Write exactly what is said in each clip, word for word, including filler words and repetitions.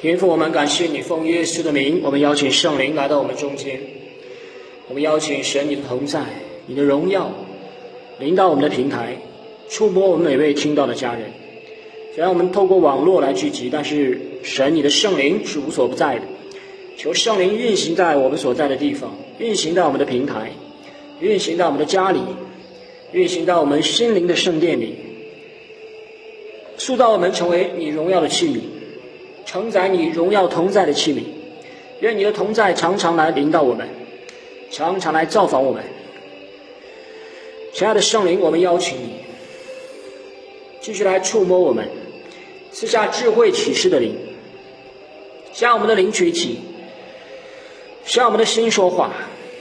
天父，我们感谢你，奉耶稣的名，我们邀请圣灵来到我们中间，我们邀请神你的同在，你的荣耀临到我们的平台，触摸我们每位听到的家人。虽然我们透过网络来聚集，但是神你的圣灵是无所不在的，求圣灵运行在我们所在的地方，运行在我们的平台，运行在我们的家里，运行到我们心灵的圣殿里，塑造我们成为你荣耀的器皿，承载你荣耀同在的器皿。愿你的同在常常来临到我们，常常来造访我们。亲爱的圣灵，我们邀请你继续来触摸我们，赐下智慧启示的灵，向我们的灵举起，向我们的心说话，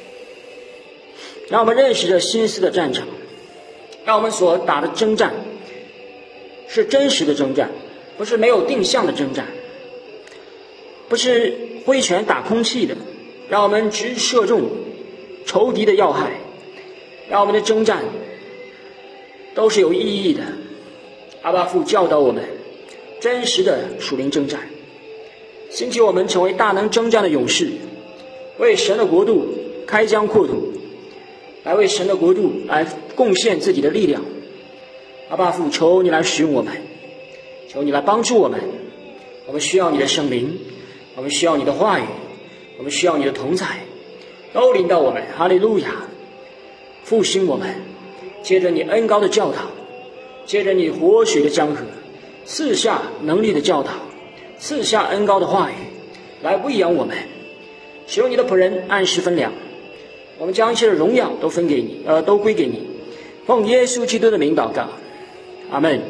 让我们认识着心思的战场，让我们所打的征战是真实的征战，不是没有定向的征战，不是挥拳打空气的，让我们直射中仇敌的要害，让我们的征战都是有意义的。阿爸父教导我们真实的属灵征战，兴起我们成为大能征战的勇士，为神的国度开疆扩土，来为神的国度来贡献自己的力量。阿爸父，求你来使用我们，求你来帮助我们，我们需要你的圣灵，我们需要你的话语，我们需要你的同在，都临到我们。哈利路亚！复兴我们，接着你恩膏的教导，接着你活水的江河，赐下能力的教导，赐下恩膏的话语，来喂养我们。使用你的仆人按时分粮，我们将一切的荣耀都分给你，呃，都归给你。奉耶稣基督的名祷告，阿门。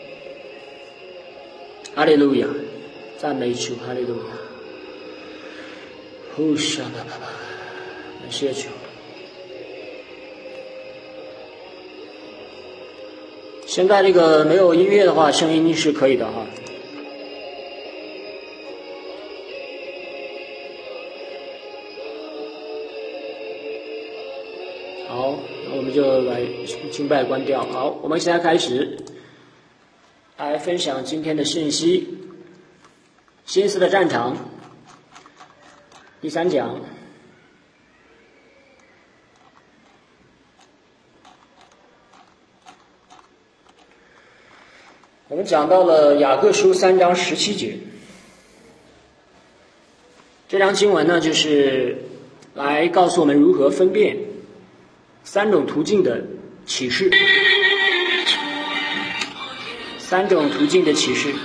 哈利路亚！赞美主，哈利路亚！呼沙巴巴巴，感谢主。现在这个没有音乐的话，声音是可以的哈。好，那我们就来敬拜关掉。好，我们现在开始来分享今天的信息。心思的战场第三讲。我们讲到了雅各书三章十七节，这章经文呢，就是来告诉我们如何分辨三种途径的启示，三种途径的启示。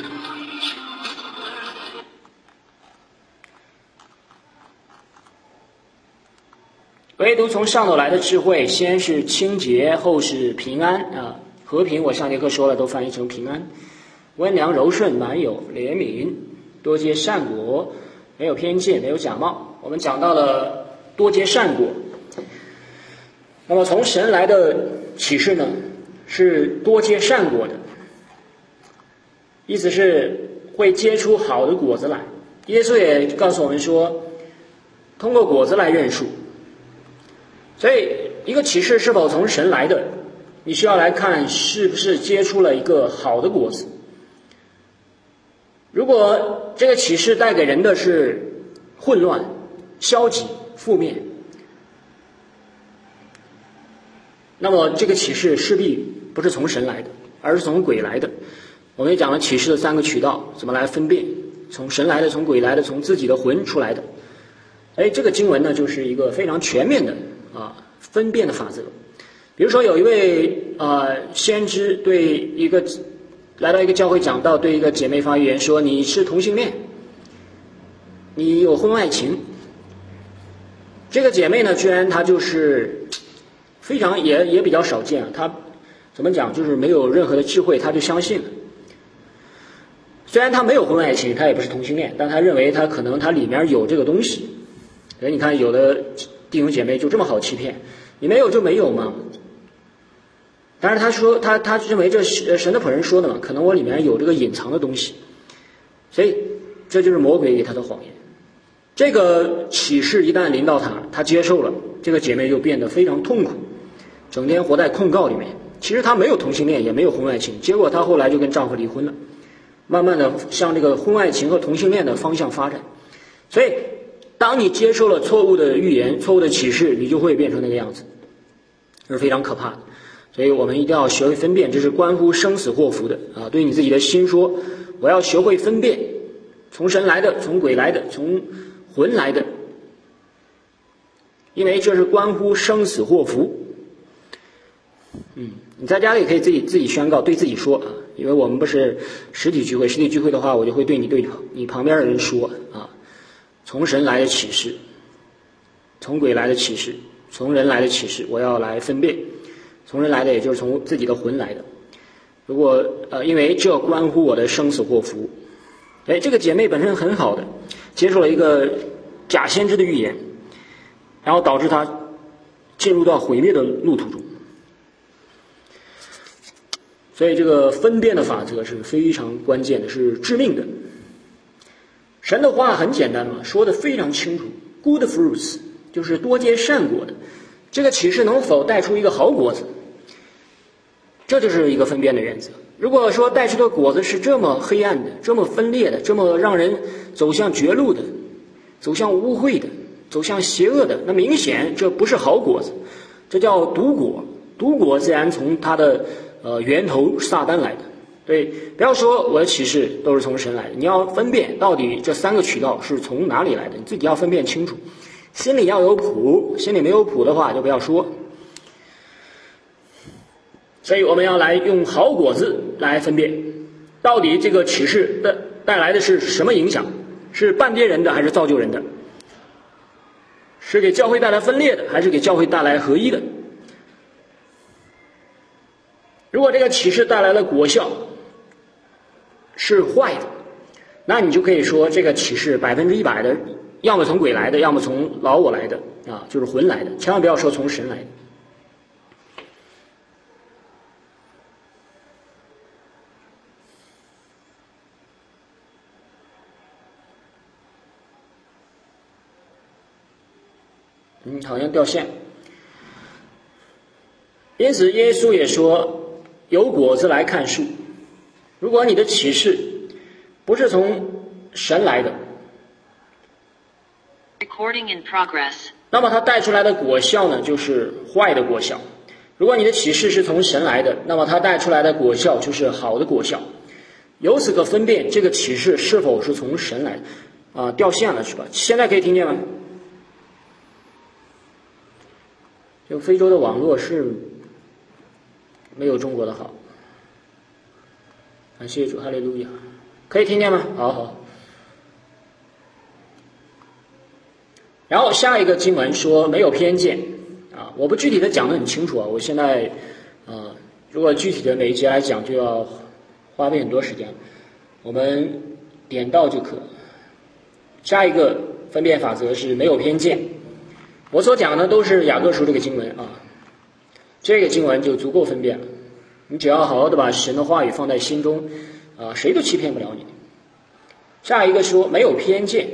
唯独从上头来的智慧，先是清洁，后是平安啊。和平，我上节课说了，都翻译成平安。温良柔顺，满有怜悯，多结善果，没有偏见，没有假冒。我们讲到了多结善果。那么从神来的启示呢，是多结善果的，意思是会结出好的果子来。耶稣也告诉我们说，通过果子来认树。所以一个启示是否从神来的，你需要来看是不是结出了一个好的果子。如果这个启示带给人的是混乱、消极、负面，那么这个启示势必不是从神来的，而是从鬼来的。我们也讲了启示的三个渠道，怎么来分辨，从神来的，从鬼来的，从自己的魂出来的。哎，这个经文呢，就是一个非常全面的啊分辨的法则。比如说有一位呃先知对一个来到一个教会讲道，对一个姐妹发言说，你是同性恋，你有婚外情。这个姐妹呢，居然她就是非常也也比较少见啊，她怎么讲，就是没有任何的智慧，她就相信了。虽然她没有婚外情，她也不是同性恋，但她认为她可能她里面有这个东西。所以你看有的弟兄姐妹就这么好欺骗，你没有就没有嘛。但是他说他他认为这神的仆人说的嘛，可能我里面有这个隐藏的东西，所以这就是魔鬼给他的谎言。这个启示一旦临到他，他接受了，这个姐妹就变得非常痛苦，整天活在控告里面。其实她没有同性恋，也没有婚外情，结果她后来就跟丈夫离婚了。 慢慢的向这个婚外情和同性恋的方向发展。所以当你接受了错误的预言、错误的启示，你就会变成那个样子，这是非常可怕的。所以我们一定要学会分辨，这是关乎生死祸福的啊！对你自己的心说，我要学会分辨，从神来的，从鬼来的，从魂来的，因为这是关乎生死祸福。嗯，你在家里可以自己自己宣告，对自己说啊，因为我们不是实体聚会，实体聚会的话，我就会对你对你旁边的人说啊，从神来的启示，从鬼来的启示，从人来的启示，我要来分辨。从人来的，也就是从自己的魂来的。如果呃，因为这关乎我的生死祸福。哎，这个姐妹本身很好的，接受了一个假先知的预言，然后导致她进入到毁灭的路途中。所以这个分辨的法则是非常关键的，是致命的。神的话很简单嘛，说的非常清楚 ，good fruits 就是多结善果的。这个启示能否带出一个好果子，这就是一个分辨的原则。如果说带出的果子是这么黑暗的，这么分裂的，这么让人走向绝路的，走向污秽的，走向邪恶的，那明显这不是好果子，这叫毒果。毒果自然从它的呃源头撒旦来的。对，不要说我的启示都是从神来的，你要分辨到底这三个渠道是从哪里来的，你自己要分辨清楚。心里要有谱，心里没有谱的话就不要说。所以我们要来用好果子来分辨，到底这个启示的带来的是什么影响，是半跌人的还是造就人的，是给教会带来分裂的还是给教会带来合一的。如果这个启示带来了果效是坏的，那你就可以说这个启示百分之一百的要么从鬼来的，要么从老我来的啊，就是魂来的，千万不要说从神来的。嗯，好像掉线。因此，耶稣也说，有果子来看树。如果你的启示不是从神来的，那么它带出来的果效呢，就是坏的果效。如果你的启示是从神来的，那么它带出来的果效就是好的果效。由此可分辨这个启示是否是从神来的。啊，掉线了是吧？现在可以听见吗？就非洲的网络是没有中国的好。感谢主，哈利路亚！可以听见吗？好好。然后下一个经文说没有偏见啊，我不具体的讲得很清楚啊，我现在啊，如果具体的每一节来讲就要花费很多时间，我们点到就可。下一个分辨法则是没有偏见，我所讲的都是雅各书这个经文啊，这个经文就足够分辨了。你只要好好的把神的话语放在心中啊，谁都欺骗不了你。下一个说没有偏见，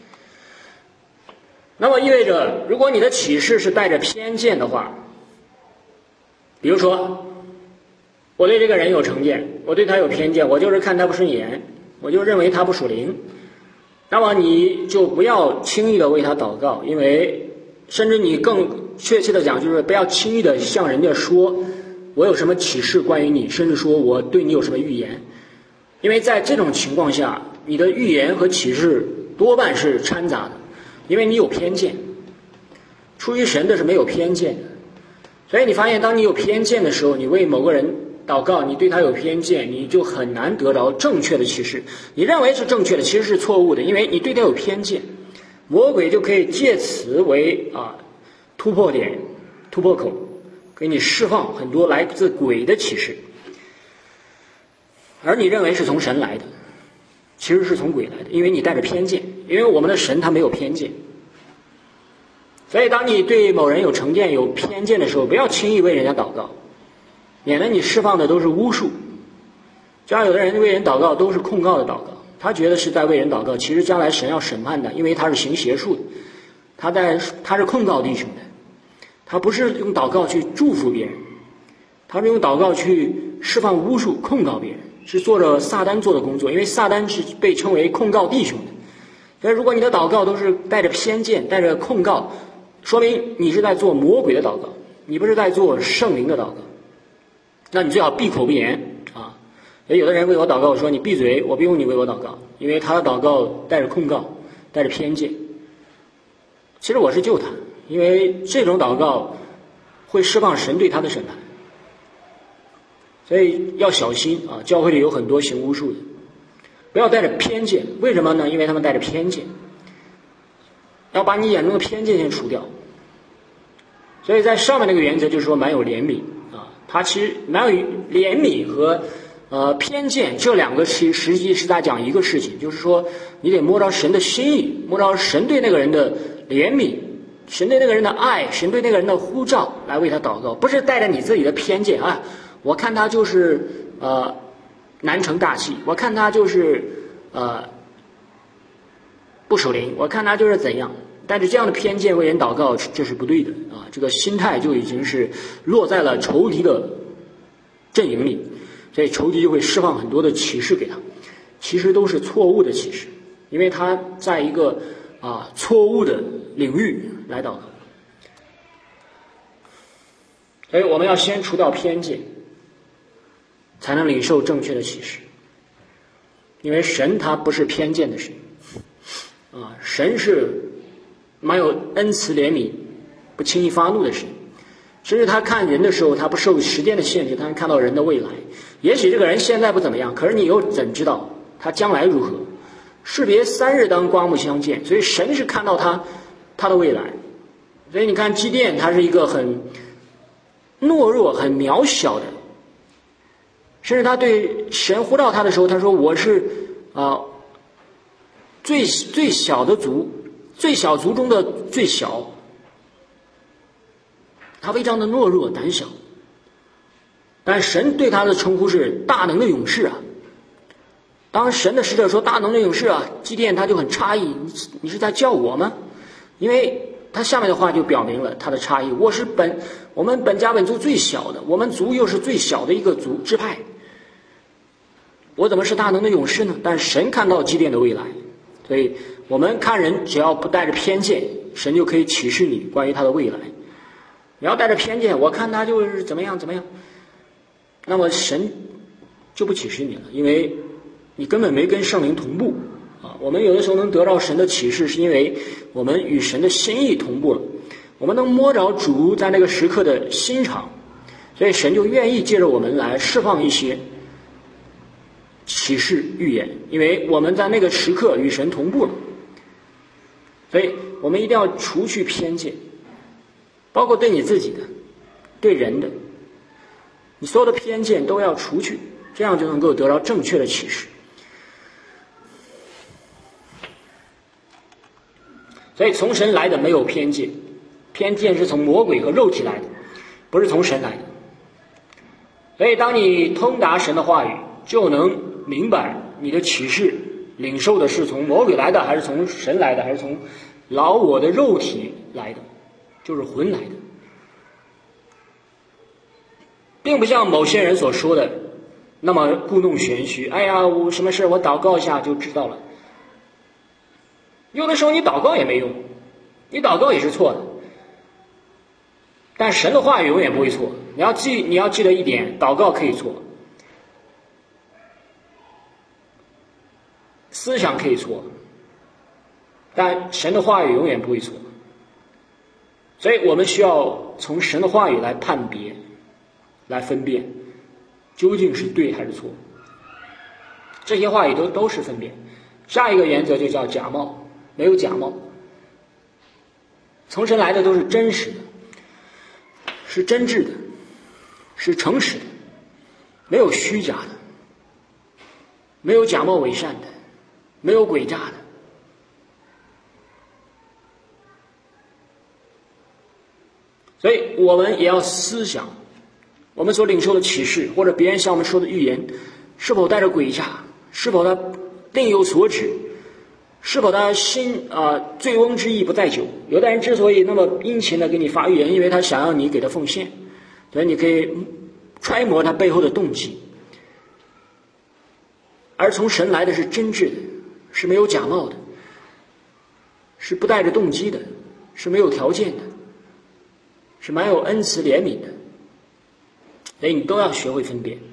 那么意味着如果你的启示是带着偏见的话，比如说我对这个人有成见，我对他有偏见，我就是看他不顺眼，我就认为他不属灵，那么你就不要轻易的为他祷告，因为甚至你更确切的讲，就是不要轻易的向人家说我有什么启示关于你，甚至说我对你有什么预言，因为在这种情况下，你的预言和启示多半是掺杂的，因为你有偏见。出于神的是没有偏见的，所以你发现当你有偏见的时候，你为某个人祷告，你对他有偏见，你就很难得着正确的启示。你认为是正确的，其实是错误的，因为你对他有偏见。魔鬼就可以借此为啊突破点、突破口，给你释放很多来自鬼的启示，而你认为是从神来的，其实是从鬼来的，因为你带着偏见。因为我们的神他没有偏见，所以当你对某人有成见、有偏见的时候，不要轻易为人家祷告，免得你释放的都是巫术。就像有的人为人祷告都是控告的祷告，他觉得是在为人祷告，其实将来神要审判的，因为他是行邪术的，他在他是控告弟兄的，他不是用祷告去祝福别人，他是用祷告去释放巫术控告别人。 是做着撒旦做的工作，因为撒旦是被称为控告弟兄的。所以如果你的祷告都是带着偏见、带着控告，说明你是在做魔鬼的祷告，你不是在做圣灵的祷告。那你最好闭口不言啊！有的人为我祷告，我说你闭嘴，我不用你为我祷告，因为他的祷告带着控告，带着偏见。其实我是救他，因为这种祷告会释放神对他的审判，所以要小心啊！教会里有很多行巫术的，不要带着偏见。为什么呢？因为他们带着偏见，要把你眼中的偏见先除掉。所以在上面那个原则就是说，蛮有怜悯啊，他其实蛮有怜悯和呃偏见这两个其实实际是在讲一个事情，就是说你得摸着神的心意，摸着神对那个人的怜悯，神对那个人的爱，神对那个人的呼召来为他祷告，不是带着你自己的偏见啊。我看他就是呃难成大器，我看他就是呃不守灵，我看他就是怎样。但是这样的偏见为人祷告，这是不对的啊！这个心态就已经是落在了仇敌的阵营里，所以仇敌就会释放很多的启示给他，其实都是错误的启示，因为他在一个啊错误的领域来祷告。所以我们要先除掉偏见，才能领受正确的启示。因为神他不是偏见的神啊，神是蛮有恩慈怜悯，不轻易发怒的神。甚至他看人的时候，他不受时间的限制，他能看到人的未来。也许这个人现在不怎么样，可是你又怎知道他将来如何？士别三日当刮目相见，所以神是看到他他的未来。所以你看基甸，他是一个很懦弱、很渺小的，甚至他对神呼召他的时候，他说我是啊、呃、最最小的族。最小族中的最小，他非常的懦弱胆小，但神对他的称呼是大能的勇士啊。当神的使者说大能的勇士啊，基甸他就很诧异，你你是在叫我吗？因为他下面的话就表明了他的诧异，我是本我们本家本族最小的，我们族又是最小的一个族支派，我怎么是大能的勇士呢？但神看到基甸的未来，所以我们看人只要不带着偏见，神就可以启示你关于他的未来。你要带着偏见，我看他就是怎么样怎么样，那么神就不启示你了，因为你根本没跟圣灵同步啊。我们有的时候能得到神的启示，是因为我们与神的心意同步了，我们能摸着主在那个时刻的心肠，所以神就愿意借着我们来释放一些启示预言，因为我们在那个时刻与神同步了。所以我们一定要除去偏见，包括对你自己的，对人的，你所有的偏见都要除去，这样就能够得到正确的启示。所以从神来的没有偏见，偏见是从魔鬼和肉体来的，不是从神来的。所以当你通达神的话语，就能明白你的启示领受的是从魔鬼来的，还是从神来的，还是从老我的肉体来的，就是魂来的。并不像某些人所说的那么故弄玄虚，哎呀，我什么事我祷告一下就知道了。有的时候你祷告也没用，你祷告也是错的，但神的话语永远不会错。你要记你要记得一点，祷告可以错，思想可以错，但神的话语永远不会错。所以我们需要从神的话语来判别，来分辨究竟是对还是错。这些话语都都是分辨。下一个原则就叫假冒，没有假冒。从神来的都是真实的，是真挚的，是诚实的，没有虚假的，没有假冒伪善的，没有诡诈的。所以我们也要思想，我们所领受的启示，或者别人向我们说的预言，是否带着诡诈，是否他另有所指，是否他心啊、呃、醉翁之意不在酒。有的人之所以那么殷勤的给你发预言，因为他想要你给他奉献，所以你可以揣摩他背后的动机。 而从神来的是真挚的，是没有假冒的，是不带着动机的，是没有条件的，是蛮有恩慈怜悯的。所以你都要学会分辨，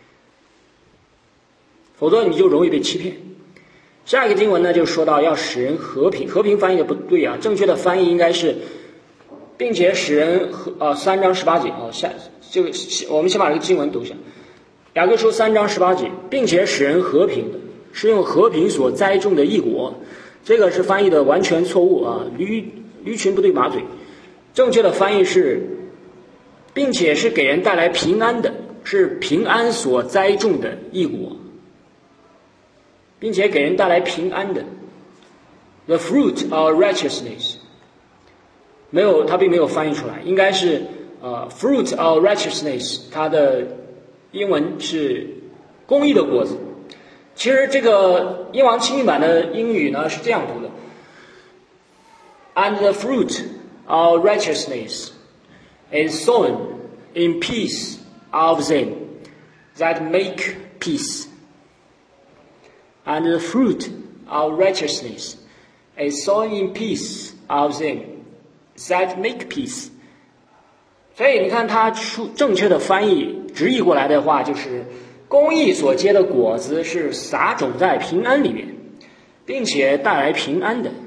否则你就容易被欺骗。下一个经文呢，就说到要使人和平，和平翻译的不对啊，正确的翻译应该是，并且使人和啊三章十八节啊，下这个我们先把这个经文读一下。雅各书三章十八节，并且使人和平的，是用和平所栽种的义果，这个是翻译的完全错误啊，驴驴群不对马嘴。正确的翻译是，并且是给人带来平安的，是平安所栽种的义果，并且给人带来平安的 ，the fruit of righteousness， 没有，它并没有翻译出来，应该是呃 fruit of righteousness， 它的英文是公义的果子。其实这个英王清译版的英语呢是这样读的 ：And the fruit of righteousness is sown in peace of them that make peace. And the fruit of righteousness is sown in peace of them that make peace. 所以你看，它出正确的翻译直译过来的话，就是公义所结的果子是撒种在平安里面，并且带来平安的。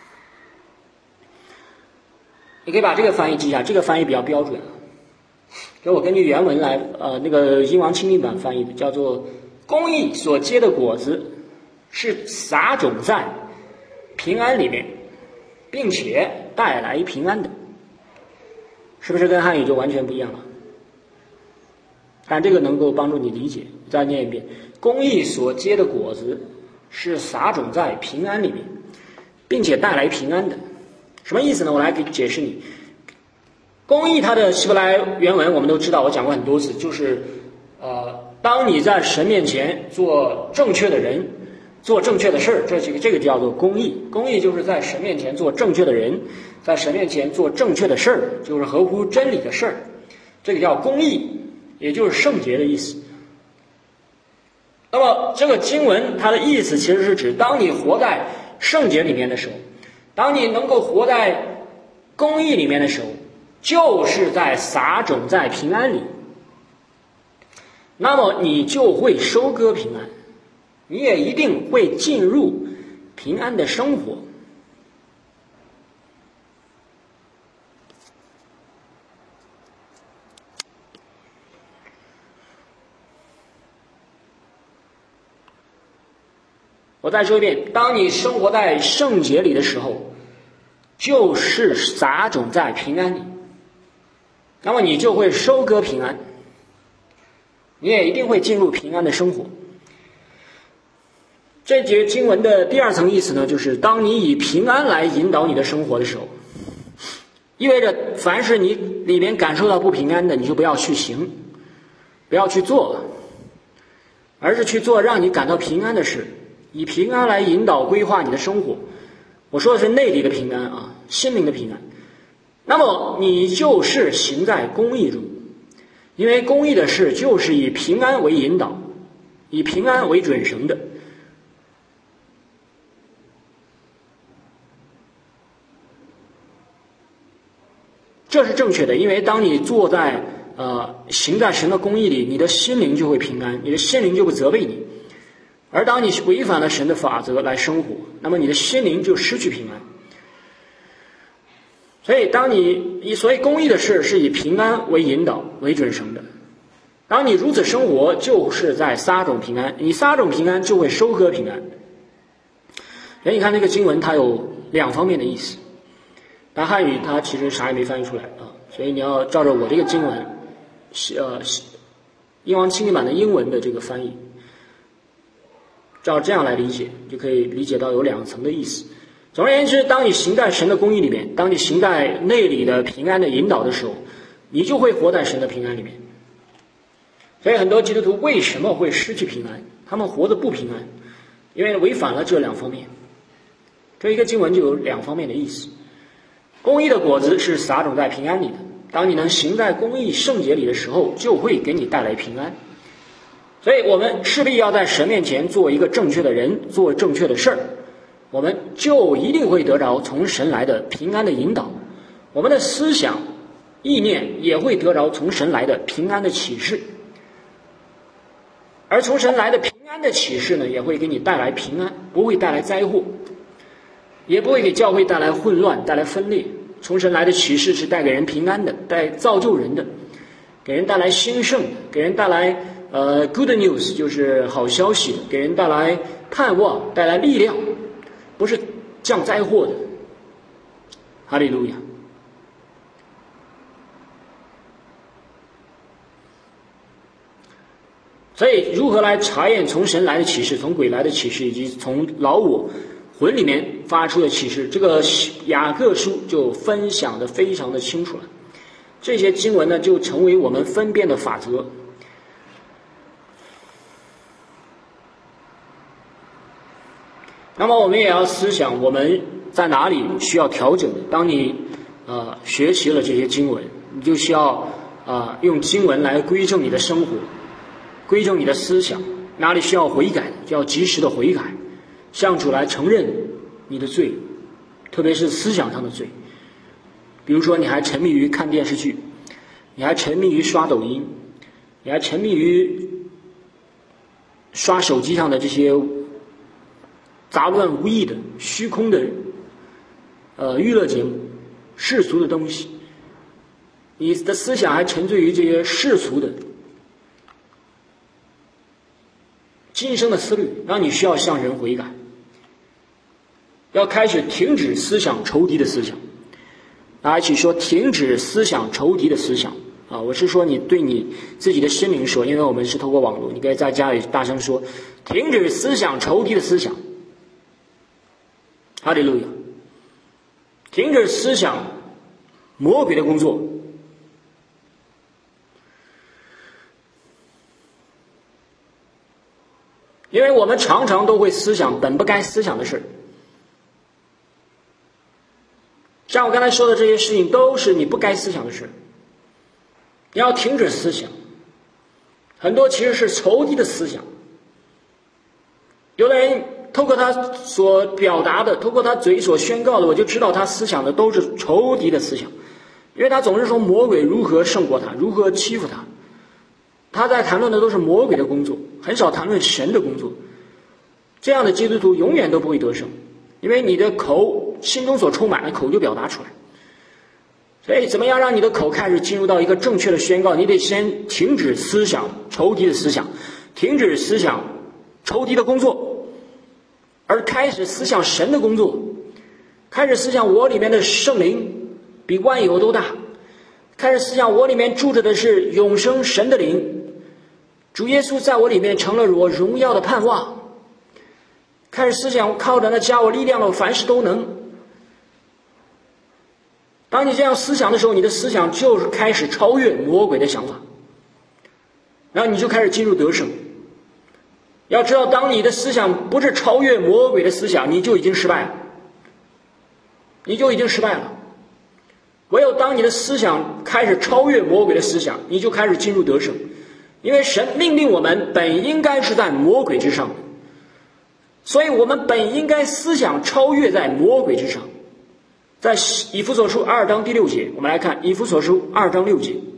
你可以把这个翻译记一下，这个翻译比较标准。给我根据原文来，呃，那个英王清译版翻译的，叫做公义所结的果子是撒种在平安里面，并且带来平安的，是不是跟汉语就完全不一样了？但这个能够帮助你理解。再念一遍，公义所结的果子是撒种在平安里面，并且带来平安的。什么意思呢？我来给解释你。公义它的希伯来原文我们都知道，我讲过很多次，就是呃，当你在神面前做正确的人，做正确的事儿，这这个这个叫做公义。公义就是在神面前做正确的人，在神面前做正确的事儿，就是合乎真理的事儿，这个叫公义，也就是圣洁的意思。那么这个经文它的意思其实是指，当你活在圣洁里面的时候，当你能够活在公义里面的时候，就是在撒种在平安里，那么你就会收割平安，你也一定会进入平安的生活。我再说一遍，当你生活在圣洁里的时候，就是撒种在平安里，那么你就会收割平安，你也一定会进入平安的生活。这节经文的第二层意思呢，就是当你以平安来引导你的生活的时候，意味着凡是你里面感受到不平安的，你就不要去行，不要去做，而是去做让你感到平安的事，以平安来引导规划你的生活。我说的是内里的平安啊，心灵的平安。那么你就是行在公义中，因为公义的事就是以平安为引导，以平安为准绳的。这是正确的，因为当你坐在呃行在神的公义里，你的心灵就会平安，你的心灵就会责备你。而当你违反了神的法则来生活，那么你的心灵就失去平安。所以当你以所谓公义的事是以平安为引导为准绳的，当你如此生活，就是在撒种平安，你撒种平安就会收割平安。所以你看这个经文它有两方面的意思，但汉语它其实啥也没翻译出来啊，所以你要照着我这个经文呃英王清译版的英文的这个翻译，照这样来理解，就可以理解到有两层的意思。总而言之，当你行在神的公义里面，当你行在内里的平安的引导的时候，你就会活在神的平安里面。所以很多基督徒为什么会失去平安？他们活得不平安，因为违反了这两方面。这一个经文就有两方面的意思。公义的果子是撒种在平安里的，当你能行在公义圣洁里的时候，就会给你带来平安。 所以我们势必要在神面前做一个正确的人，做正确的事儿，我们就一定会得着从神来的平安的引导，我们的思想意念也会得着从神来的平安的启示，而从神来的平安的启示呢，也会给你带来平安，不会带来灾祸，也不会给教会带来混乱，带来分裂。从神来的启示是带给人平安的，带造就人的，给人带来兴盛，给人带来呃 good news， 就是好消息，给人带来盼望，带来力量，不是降灾祸的。哈利路亚。所以如何来查验从神来的启示，从鬼来的启示，以及从老我魂里面发出的启示，这个雅各书就分享的非常的清楚了。这些经文呢，就成为我们分辨的法则。那么我们也要思想我们在哪里需要调整的。当你呃学习了这些经文，你就需要呃用经文来归正你的生活，归正你的思想，哪里需要悔改就要及时的悔改，向主来承认你的罪，特别是思想上的罪。比如说你还沉迷于看电视剧，你还沉迷于刷抖音，你还沉迷于刷手机上的这些杂乱无益的虚空的呃娱乐节目，世俗的东西，你的思想还沉醉于这些世俗的今生的思虑，让你需要向人悔改，要开始停止思想仇敌的思想。大家一起说，停止思想仇敌的思想啊！我是说你对你自己的心灵说，因为我们是透过网络，你可以在家里大声说，停止思想仇敌的思想。哈利路亚！停止思想魔鬼的工作。因为我们常常都会思想本不该思想的事，像我刚才说的这些事情都是你不该思想的事，你要停止思想。很多其实是仇敌的思想，有的人透过他所表达的，透过他嘴所宣告的，我就知道他思想的都是仇敌的思想，因为他总是说魔鬼如何胜过他，如何欺负他，他在谈论的都是魔鬼的工作，很少谈论神的工作。这样的基督徒永远都不会得胜，因为你的口心中所充满的口就表达出来。所以怎么样让你的口开始进入到一个正确的宣告，你得先停止思想仇敌的思想，停止思想仇敌的工作，而开始思想神的工作，开始思想我里面的圣灵比万有都大，开始思想我里面住着的是永生神的灵，主耶稣在我里面成了我荣耀的盼望，开始思想靠着那加我力量的我凡事都能。当你这样思想的时候，你的思想就是开始超越魔鬼的想法，然后你就开始进入得胜。要知道，当你的思想不是超越魔鬼的思想，你就已经失败了，你就已经失败了。唯有当你的思想开始超越魔鬼的思想，你就开始进入得胜。因为神命令我们本应该是在魔鬼之上的，所以我们本应该思想超越在魔鬼之上。在以弗所书二章第六节，我们来看以弗所书二章六节。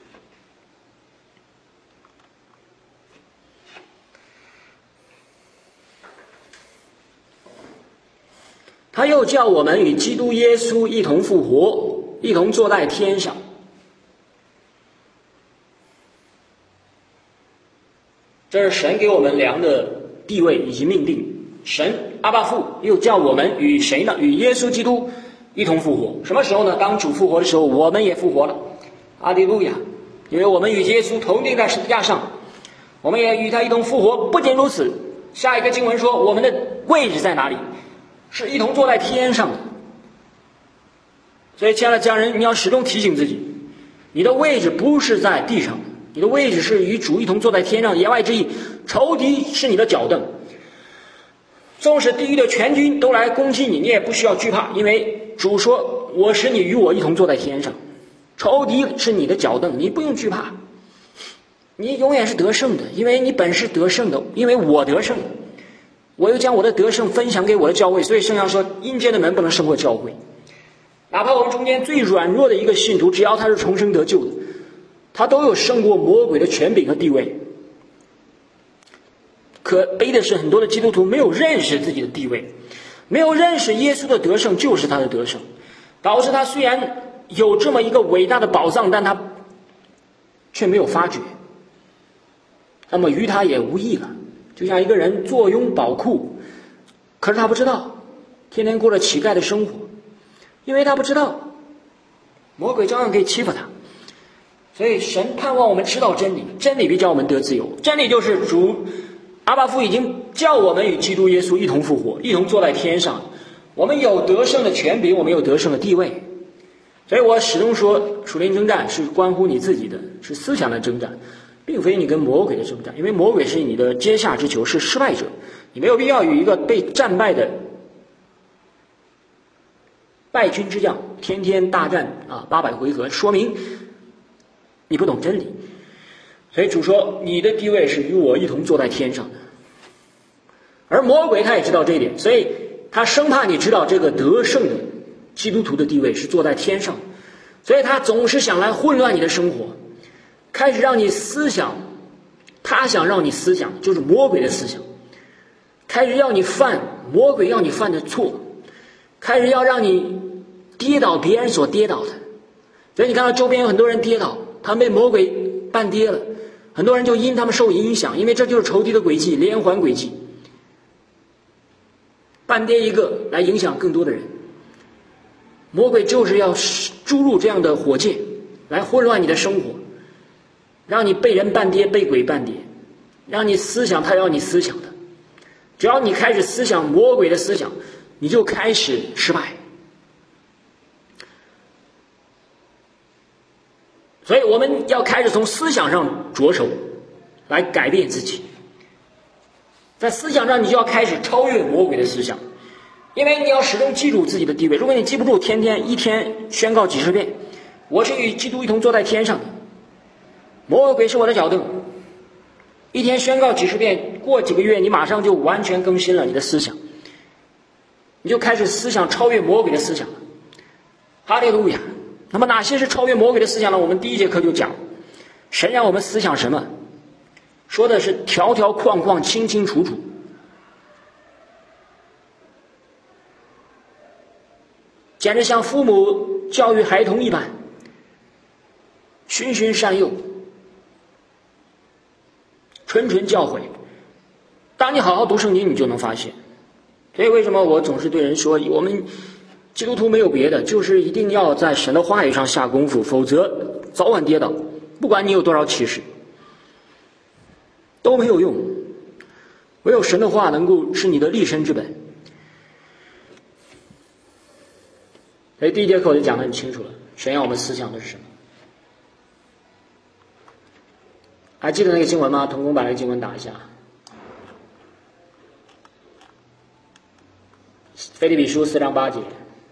他又叫我们与基督耶稣一同复活，一同坐在天上。这是神给我们量的地位以及命定。神阿爸父又叫我们与谁呢？与耶稣基督一同复活。什么时候呢？当主复活的时候，我们也复活了。阿利路亚！因为我们与耶稣同钉在十字架上，我们也与他一同复活。不仅如此，下一个经文说我们的位置在哪里？是一同坐在天上的。所以亲爱的家人，你要始终提醒自己，你的位置不是在地上，你的位置是与主一同坐在天上。言外之意，仇敌是你的脚凳，纵使地狱的全军都来攻击你，你也不需要惧怕，因为主说我使你与我一同坐在天上。仇敌是你的脚凳，你不用惧怕。 你永远是得胜的，因为你本是得胜的，因为我得胜，我又将我的得胜分享给我的教会。所以圣经说，阴间的门不能胜过教会。哪怕我们中间最软弱的一个信徒，只要他是重生得救的，他都有胜过魔鬼的权柄和地位。可悲的是，很多的基督徒没有认识自己的地位，没有认识耶稣的得胜就是他的得胜，导致他虽然有这么一个伟大的宝藏，但他却没有发觉，那么于他也无益了。就像一个人坐拥宝库，可是他不知道，天天过着乞丐的生活，因为他不知道魔鬼照样可以欺负他。所以神盼望我们知道真理，真理必叫我们得自由。真理就是主阿爸父已经叫我们与基督耶稣一同复活，一同坐在天上，我们有得胜的权柄，我们有得胜的地位。所以我始终说，属灵征战是关乎你自己的，是思想的征战，并非你跟魔鬼的征战，因为魔鬼是你的阶下之囚，是失败者，你没有必要与一个被战败的败军之将天天大战啊八百回合，说明你不懂真理。所以主说，你的地位是与我一同坐在天上的。而魔鬼他也知道这一点，所以他生怕你知道这个得胜的基督徒的地位是坐在天上，所以他总是想来混乱你的生活，开始让你思想，他想让你思想就是魔鬼的思想，开始要你犯魔鬼要你犯的错，开始要让你跌倒别人所跌倒的。所以你看到周边有很多人跌倒，他们被魔鬼绊跌了，很多人就因他们受影响，因为这就是仇敌的诡计，连环诡计，绊跌一个来影响更多的人。魔鬼就是要注入这样的火箭来混乱你的生活，让你被人绊跌，被鬼绊跌，让你思想他要你思想的。只要你开始思想魔鬼的思想，你就开始失败。所以我们要开始从思想上着手来改变自己，在思想上你就要开始超越魔鬼的思想，因为你要始终记住自己的地位。如果你记不住，天天一天宣告几十遍我是与基督一同坐在天上的，魔鬼是我的脚凳，一天宣告几十遍，过几个月你马上就完全更新了你的思想，你就开始思想超越魔鬼的思想了。哈利路亚。那么哪些是超越魔鬼的思想呢？我们第一节课就讲，神让我们思想什么，说的是条条框框清清楚楚，简直像父母教育孩童一般，循循善诱，谆谆教诲。当你好好读圣经，你就能发现。所以为什么我总是对人说，我们基督徒没有别的，就是一定要在神的话语上下功夫，否则早晚跌倒，不管你有多少启示都没有用，唯有神的话能够是你的立身之本。所以第一节课我就讲得很清楚了，神要我们思想的是什么。还记得那个经文吗？同工把那个经文打一下。腓立比书四章八节，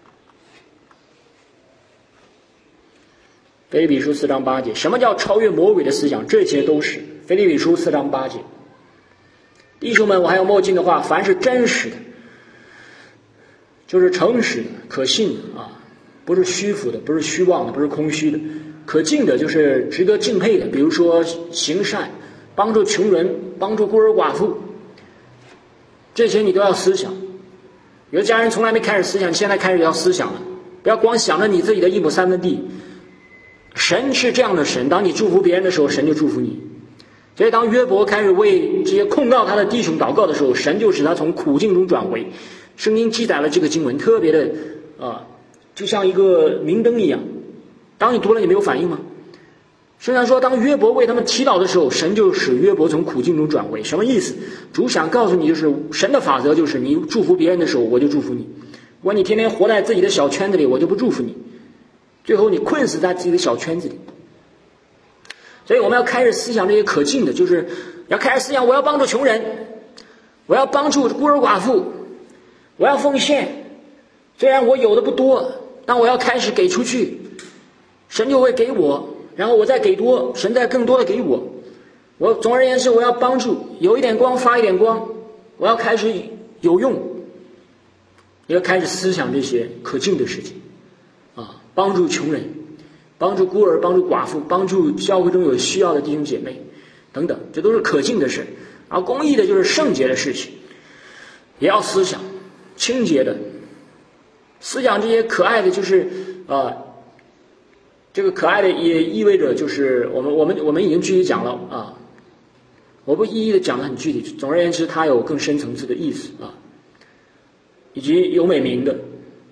腓立比书四章八节，什么叫超越魔鬼的思想？这些都是腓立比书四章八节。弟兄们，我还有默进的话，凡是真实的，就是诚实的、可信的啊，不是虚浮的，不是虚妄的，不是空虚的，可敬的，就是值得敬佩的。比如说行善、帮助穷人、帮助孤儿寡妇，这些你都要思想。有的家人从来没开始思想，现在开始要思想了，不要光想着你自己的一亩三分地。神是这样的神，当你祝福别人的时候，神就祝福你。所以当约伯开始为这些控告他的弟兄祷告的时候，神就使他从苦境中转回。圣经记载了这个经文，特别的啊，就像一个明灯一样。当你读了，你没有反应吗？虽然说当约伯为他们祈祷的时候，神就使约伯从苦境中转回。什么意思？主想告诉你，就是神的法则就是你祝福别人的时候，我就祝福你；如果你天天活在自己的小圈子里，我就不祝福你，最后你困死在自己的小圈子里。所以我们要开始思想这些可敬的，就是要开始思想我要帮助穷人，我要帮助孤儿寡妇，我要奉献，虽然我有的不多，但我要开始给出去，神就会给我，然后我再给多，神再更多的给我。 我总而言之，我要帮助，有一点光发一点光，我要开始有用，要开始思想这些可敬的事情啊，帮助穷人，帮助孤儿，帮助寡妇，帮助教会中有需要的弟兄姐妹等等，这都是可敬的事。然后公义的就是圣洁的事情，也要思想清洁的思想，这些可爱的就是呃这个可爱的也意味着就是我们我们我们已经具体讲了啊，我不一一的讲得很具体，总而言之它有更深层次的意思啊，以及有美名的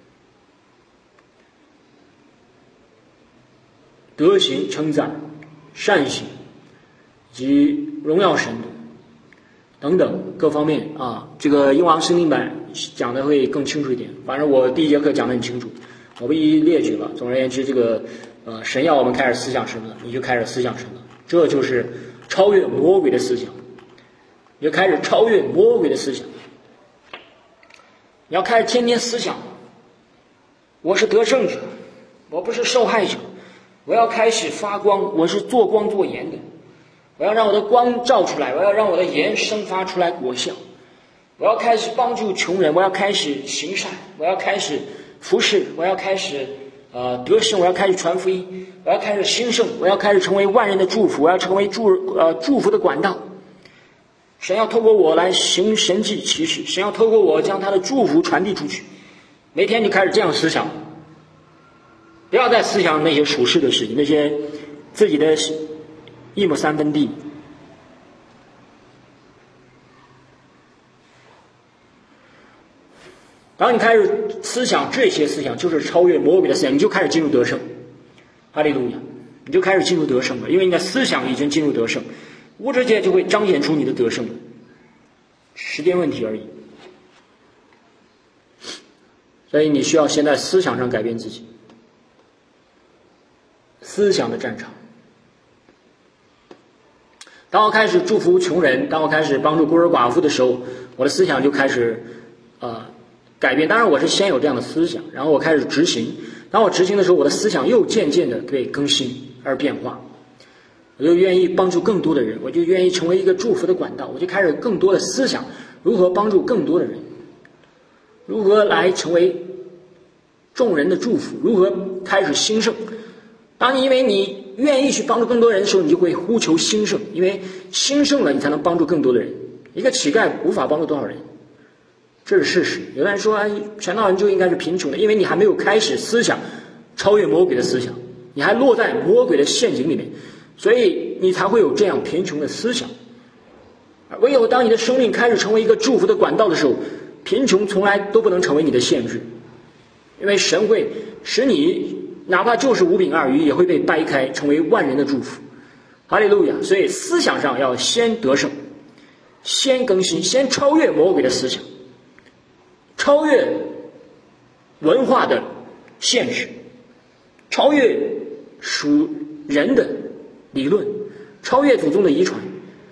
德行称赞善行以及荣耀神的等等各方面啊，这个英王圣经版讲的会更清楚一点，反正我第一节课讲得很清楚，我不一一列举了。总而言之，这个呃神要我们开始思想什么了，你就开始思想什么，这就是超越魔鬼的思想，你就开始超越魔鬼的思想，你要开始天天思想，我是得胜者，我不是受害者，我要开始发光，我是做光做盐的，我要让我的光照出来，我要让我的盐生发出来果效，我要开始帮助穷人，我要开始行善，我要开始服侍，我要开始呃得胜，我要开始传福音，我要开始兴盛，我要开始成为万人的祝福，我要成为祝呃祝福的管道。神要透过我来行神迹奇事，神要透过我将他的祝福传递出去。每天你开始这样思想，不要再思想那些属世的事情，那些自己的一亩三分地。当你开始思想这些思想，就是超越魔鬼的思想，你就开始进入得胜。哈利路亚，你就开始进入得胜了，因为你的思想已经进入得胜，无直接就会彰显出你的得胜了，时间问题而已。所以你需要先在思想上改变自己，思想的战场。当我开始祝福穷人，当我开始帮助孤儿寡妇的时候，我的思想就开始呃改变。当然我是先有这样的思想，然后我开始执行。当我执行的时候，我的思想又渐渐的被更新而变化，我就愿意帮助更多的人，我就愿意成为一个祝福的管道，我就开始更多的思想如何帮助更多的人，如何来成为众人的祝福，如何开始兴盛。当你因为你愿意去帮助更多人的时候，你就会呼求兴盛，因为兴盛了你才能帮助更多的人。一个乞丐无法帮助多少人，这是事实。有的人说，哎，传道人就应该是贫穷的，因为你还没有开始思想超越魔鬼的思想，你还落在魔鬼的陷阱里面，所以你才会有这样贫穷的思想。唯有当你的生命开始成为一个祝福的管道的时候，贫穷从来都不能成为你的限制，因为神会使你哪怕就是五饼二鱼也会被掰开，成为万人的祝福。哈利路亚！所以思想上要先得胜，先更新，先超越魔鬼的思想，超越文化的限制，超越属人的理论，超越祖宗的遗传，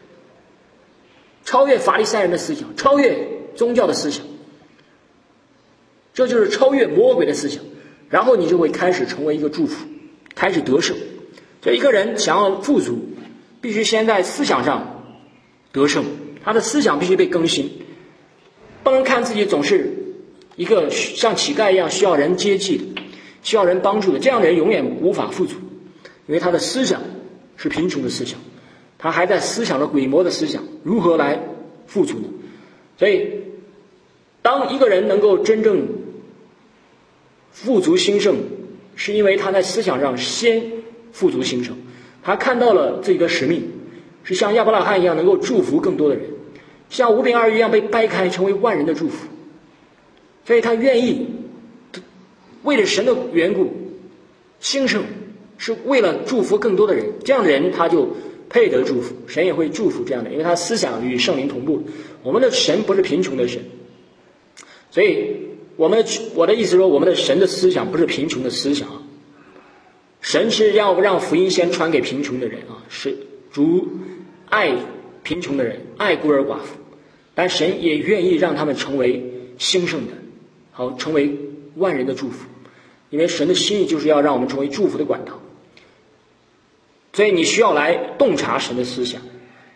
超越法利赛人的思想，超越宗教的思想，这就是超越魔鬼的思想。然后你就会开始成为一个祝福，开始得胜。这一个人想要富足，必须先在思想上得胜，他的思想必须被更新，不能看自己总是一个像乞丐一样需要人接济的，需要人帮助的，这样的人永远无法富足，因为他的思想是贫穷的思想，他还在思想的鬼魔的思想，如何来富足呢？所以当一个人能够真正富足兴盛，是因为他在思想上先富足兴盛，他看到了自己的使命是像亚伯拉罕一样能够祝福更多的人，像五饼二鱼一样被掰开成为万人的祝福，所以他愿意为了神的缘故兴盛，是为了祝福更多的人。这样的人他就配得祝福，神也会祝福这样的，因为他思想与圣灵同步。我们的神不是贫穷的神，所以我们我的意思说，我们的神的思想不是贫穷的思想啊，神是要让福音先传给贫穷的人啊，是主爱贫穷的人，爱孤儿寡妇，但神也愿意让他们成为兴盛的，好成为万人的祝福，因为神的心意就是要让我们成为祝福的管道。所以你需要来洞察神的思想，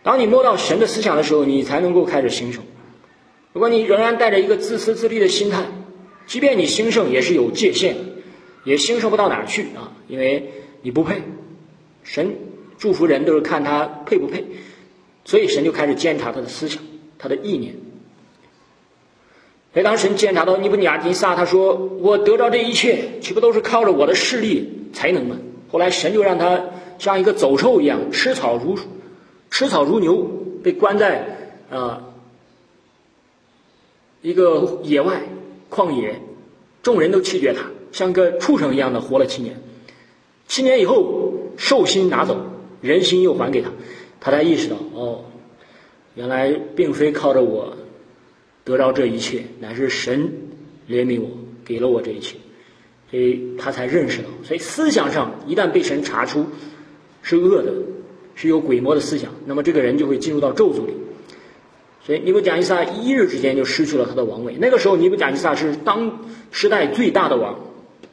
当你摸到神的思想的时候，你才能够开始兴盛。如果你仍然带着一个自私自利的心态，即便你兴盛也是有界限，也兴盛不到哪儿去啊，因为你不配。神祝福人都是看他配不配，所以神就开始监察他的思想，他的意念。所以当神监察到尼布甲尼撒，他说我得到这一切岂不都是靠着我的势力才能吗？后来神就让他像一个走兽一样，吃草如吃草如牛，被关在呃一个野外旷野，众人都弃绝他，像个畜生一样的活了七年。七年以后，兽心拿走，人心又还给他，他才意识到，哦，原来并非靠着我得到这一切，乃是神怜悯我，给了我这一切，所以他才认识到。所以思想上一旦被神查出是恶的，是有鬼魔的思想，那么这个人就会进入到咒诅里。所以尼布甲尼撒一日之间就失去了他的王位。那个时候尼布甲尼撒是当时代最大的王，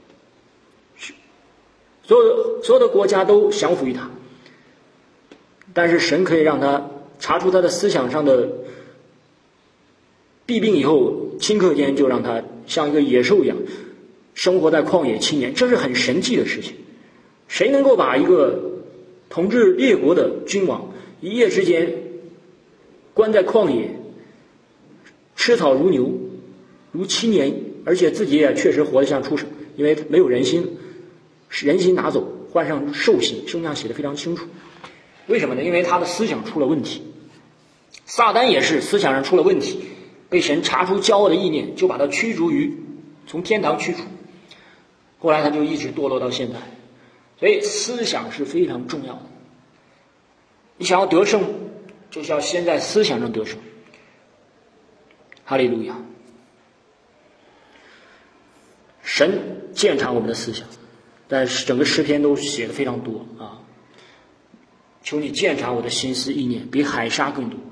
所有的所有的国家都降服于他，但是神可以让他查出他的思想上的弊病以后，顷刻间就让他像一个野兽一样生活在旷野七年，这是很神奇的事情。谁能够把一个统治列国的君王一夜之间关在旷野，吃草如牛，如七年，而且自己也确实活得像畜生，因为没有人心，人心拿走，换上兽心，圣经上写得非常清楚。为什么呢？因为他的思想出了问题。撒旦也是思想上出了问题，被神查出骄傲的意念，就把他驱逐于从天堂驱逐，后来他就一直堕落到现在。所以思想是非常重要的，你想要得胜，就是要先在思想上得胜。哈利路亚！神鉴察我们的思想，但是整个诗篇都写的非常多啊。求你鉴察我的心思意念，比海沙更多。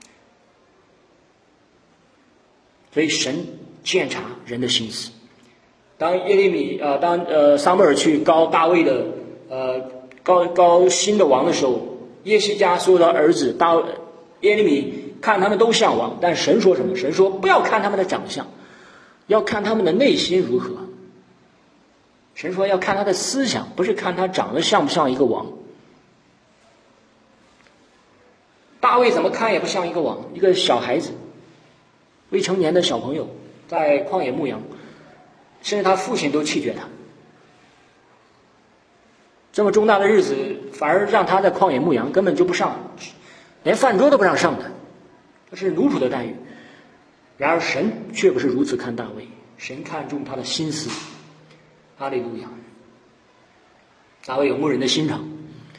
所以神鉴察人的心思。当耶利米呃，当呃撒母耳去膏大卫的呃高高新的王的时候，耶西家所有的儿子大耶利米看他们都像王，但神说什么？神说不要看他们的长相，要看他们的内心如何。神说要看他的思想，不是看他长得像不像一个王。大卫怎么看也不像一个王，一个小孩子，未成年的小朋友，在旷野牧羊，甚至他父亲都弃绝他。这么重大的日子，反而让他在旷野牧羊，根本就不上，连饭桌都不让上的，这是奴仆的待遇。然而神却不是如此看大卫，神看重他的心思。哈利路亚！大卫有牧人的心肠，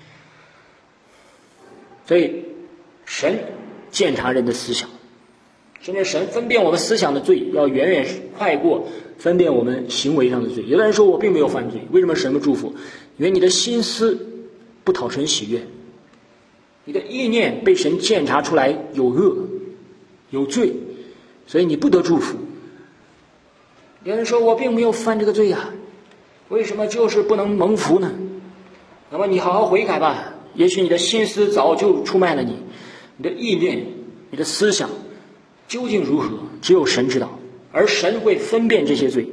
所以神鉴察人的思想，甚至神分辨我们思想的罪，要远远快过分辨我们行为上的罪。有的人说我并没有犯罪，为什么神不祝福？因为你的心思不讨神喜悦，你的意念被神鉴察出来有恶有罪，所以你不得祝福。有人说我并没有犯这个罪啊，为什么就是不能蒙福呢？那么你好好悔改吧，也许你的心思早就出卖了你，你的意念，你的思想究竟如何，只有神知道，而神会分辨这些罪。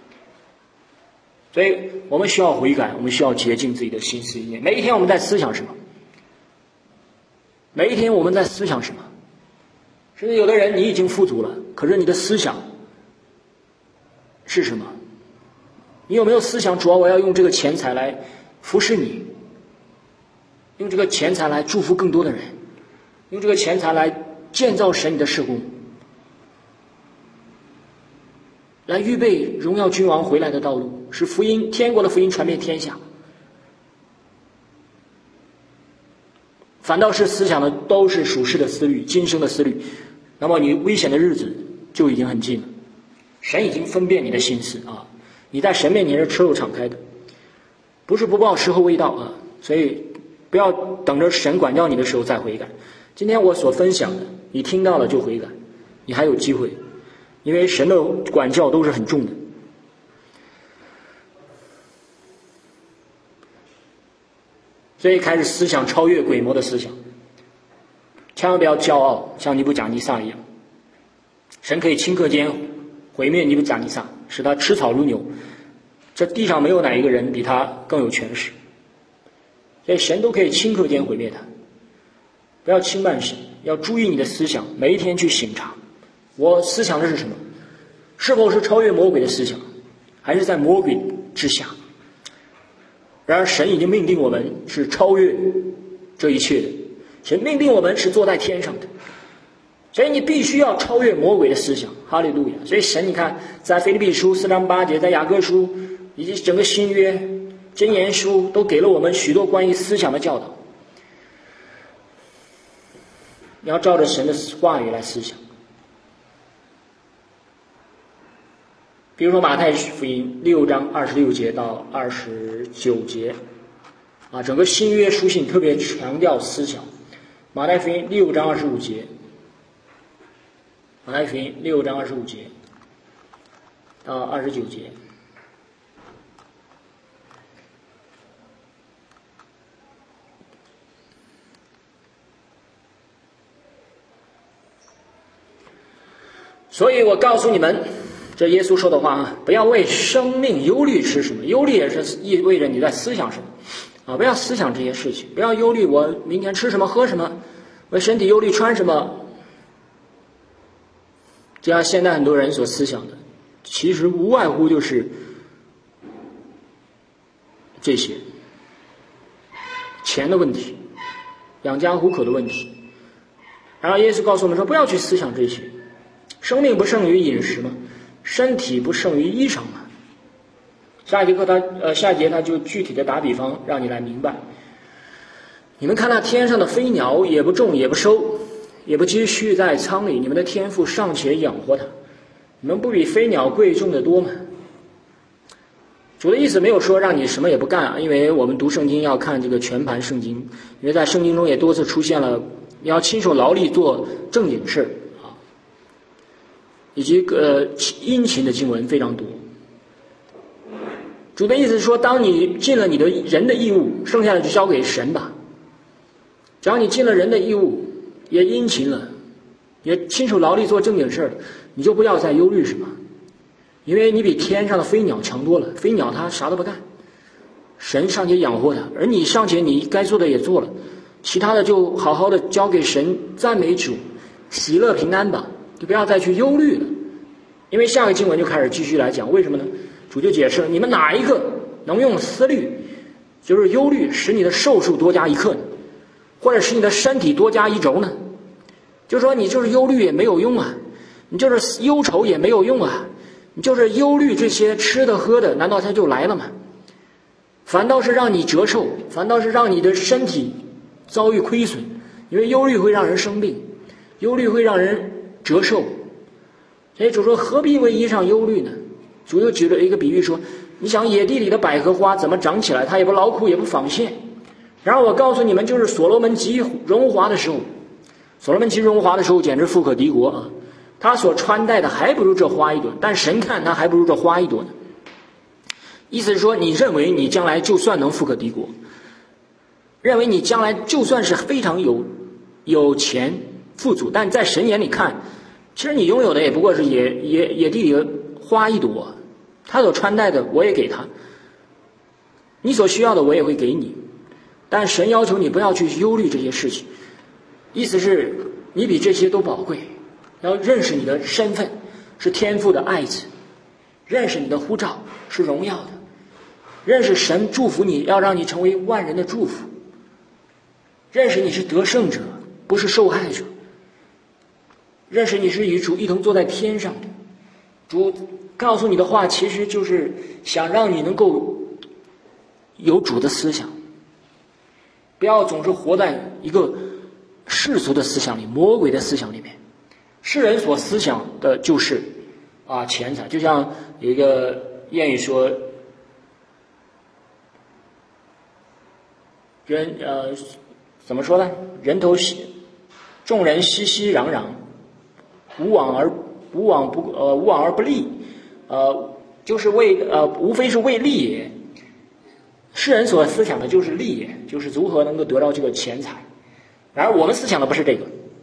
所以我们需要悔改，我们需要洁净自己的心思意念。每一天我们在思想什么？每一天我们在思想什么？甚至有的人你已经富足了，可是你的思想是什么？你有没有思想主要我要用这个钱财来服侍你，用这个钱财来祝福更多的人，用这个钱财来建造神你的事工，来预备荣耀君王回来的道路，使福音天国的福音传遍天下。反倒是思想的都是属世的思虑，今生的思虑，那么你危险的日子就已经很近了。神已经分辨你的心思啊，你在神面前是赤露敞开的，不是不报时候未到啊，所以不要等着神管教你的时候再悔改。今天我所分享的，你听到了就悔改，你还有机会，因为神的管教都是很重的。所以开始思想超越鬼魔的思想， 千万不要骄傲，像尼布甲尼撒一样。神可以顷刻间毁灭尼布甲尼撒，使他吃草如牛，这地上没有哪一个人比他更有权势，所以神都可以顷刻间毁灭他。不要轻慢神，要注意你的思想，每一天去省察，我思想的是什么？是否是超越魔鬼的思想，还是在魔鬼之下？然而神已经命定我们是超越这一切的，神命定我们是坐在天上的，所以你必须要超越魔鬼的思想。哈利路亚！所以神你看，在腓立比书四章八节，在雅各书以及整个新约箴言书都给了我们许多关于思想的教导。你要照着神的话语来思想。比如说马太福音六章二十六节到二十九节，啊，整个新约书信特别强调思想。马太福音六章二十五节，马太福音六章二十五节到二十九节。所以我告诉你们，这耶稣说的话啊，不要为生命忧虑吃什么，忧虑也是意味着你在思想什么啊，不要思想这些事情，不要忧虑我明天吃什么喝什么，为身体忧虑穿什么。这样现在很多人所思想的，其实无外乎就是这些钱的问题，养家糊口的问题。然后耶稣告诉我们说，不要去思想这些。生命不胜于饮食吗？身体不胜于衣裳吗？下一节课他呃下一节他就具体的打比方，让你来明白。你们看那天上的飞鸟，也不种也不收，也不积蓄在仓里，你们的天父尚且养活它，你们不比飞鸟贵重的多吗？主的意思没有说让你什么也不干啊，因为我们读圣经要看这个全盘圣经，因为在圣经中也多次出现了你要亲手劳力做正经事啊，以及呃殷勤的经文非常多。主的意思是说，当你尽了你的人的义务，剩下的就交给神吧。只要你尽了人的义务，也殷勤了，也亲手劳力做正经事儿，你就不要再忧虑什么，因为你比天上的飞鸟强多了。飞鸟它啥都不干，神尚且养活它，而你尚且你该做的也做了，其他的就好好的交给神，赞美主，喜乐平安吧，就不要再去忧虑了。因为下个经文就开始继续来讲，为什么呢？主就解释了，你们哪一个能用思虑，就是忧虑，使你的寿数多加一刻呢？或者使你的身体多加一轴呢？就是说你就是忧虑也没有用啊，你就是忧愁也没有用啊，你就是忧虑这些吃的喝的，难道它就来了吗？反倒是让你折寿，反倒是让你的身体遭遇亏损，因为忧虑会让人生病，忧虑会让人折寿。所以主说，何必为衣裳忧虑呢？主又举了一个比喻说，你想野地里的百合花怎么长起来，它也不劳苦也不纺线。然后我告诉你们，就是所罗门极荣华的时候，所罗门极荣华的时候简直富可敌国啊，他所穿戴的还不如这花一朵，但神看他还不如这花一朵呢。意思是说，你认为你将来就算能富可敌国，认为你将来就算是非常有有钱富足，但在神眼里看，其实你拥有的也不过是野野野地里的花一朵，他所穿戴的我也给他，你所需要的我也会给你，但神要求你不要去忧虑这些事情，意思是你比这些都宝贵，要认识你的身份是天父的爱子，认识你的呼召是荣耀的，认识神祝福你，要让你成为万人的祝福，认识你是得胜者，不是受害者，认识你是与主一同坐在天上的。主告诉你的话其实就是想让你能够有主的思想，不要总是活在一个世俗的思想里，魔鬼的思想里面。世人所思想的就是啊钱财，就像有一个谚语说，人呃怎么说呢？人头稀，众人熙熙攘攘，无往而无往不呃无往而不利，呃就是为呃无非是为利也。世人所思想的就是利也，就是如何能够得到这个钱财。然而我们思想的不是这个，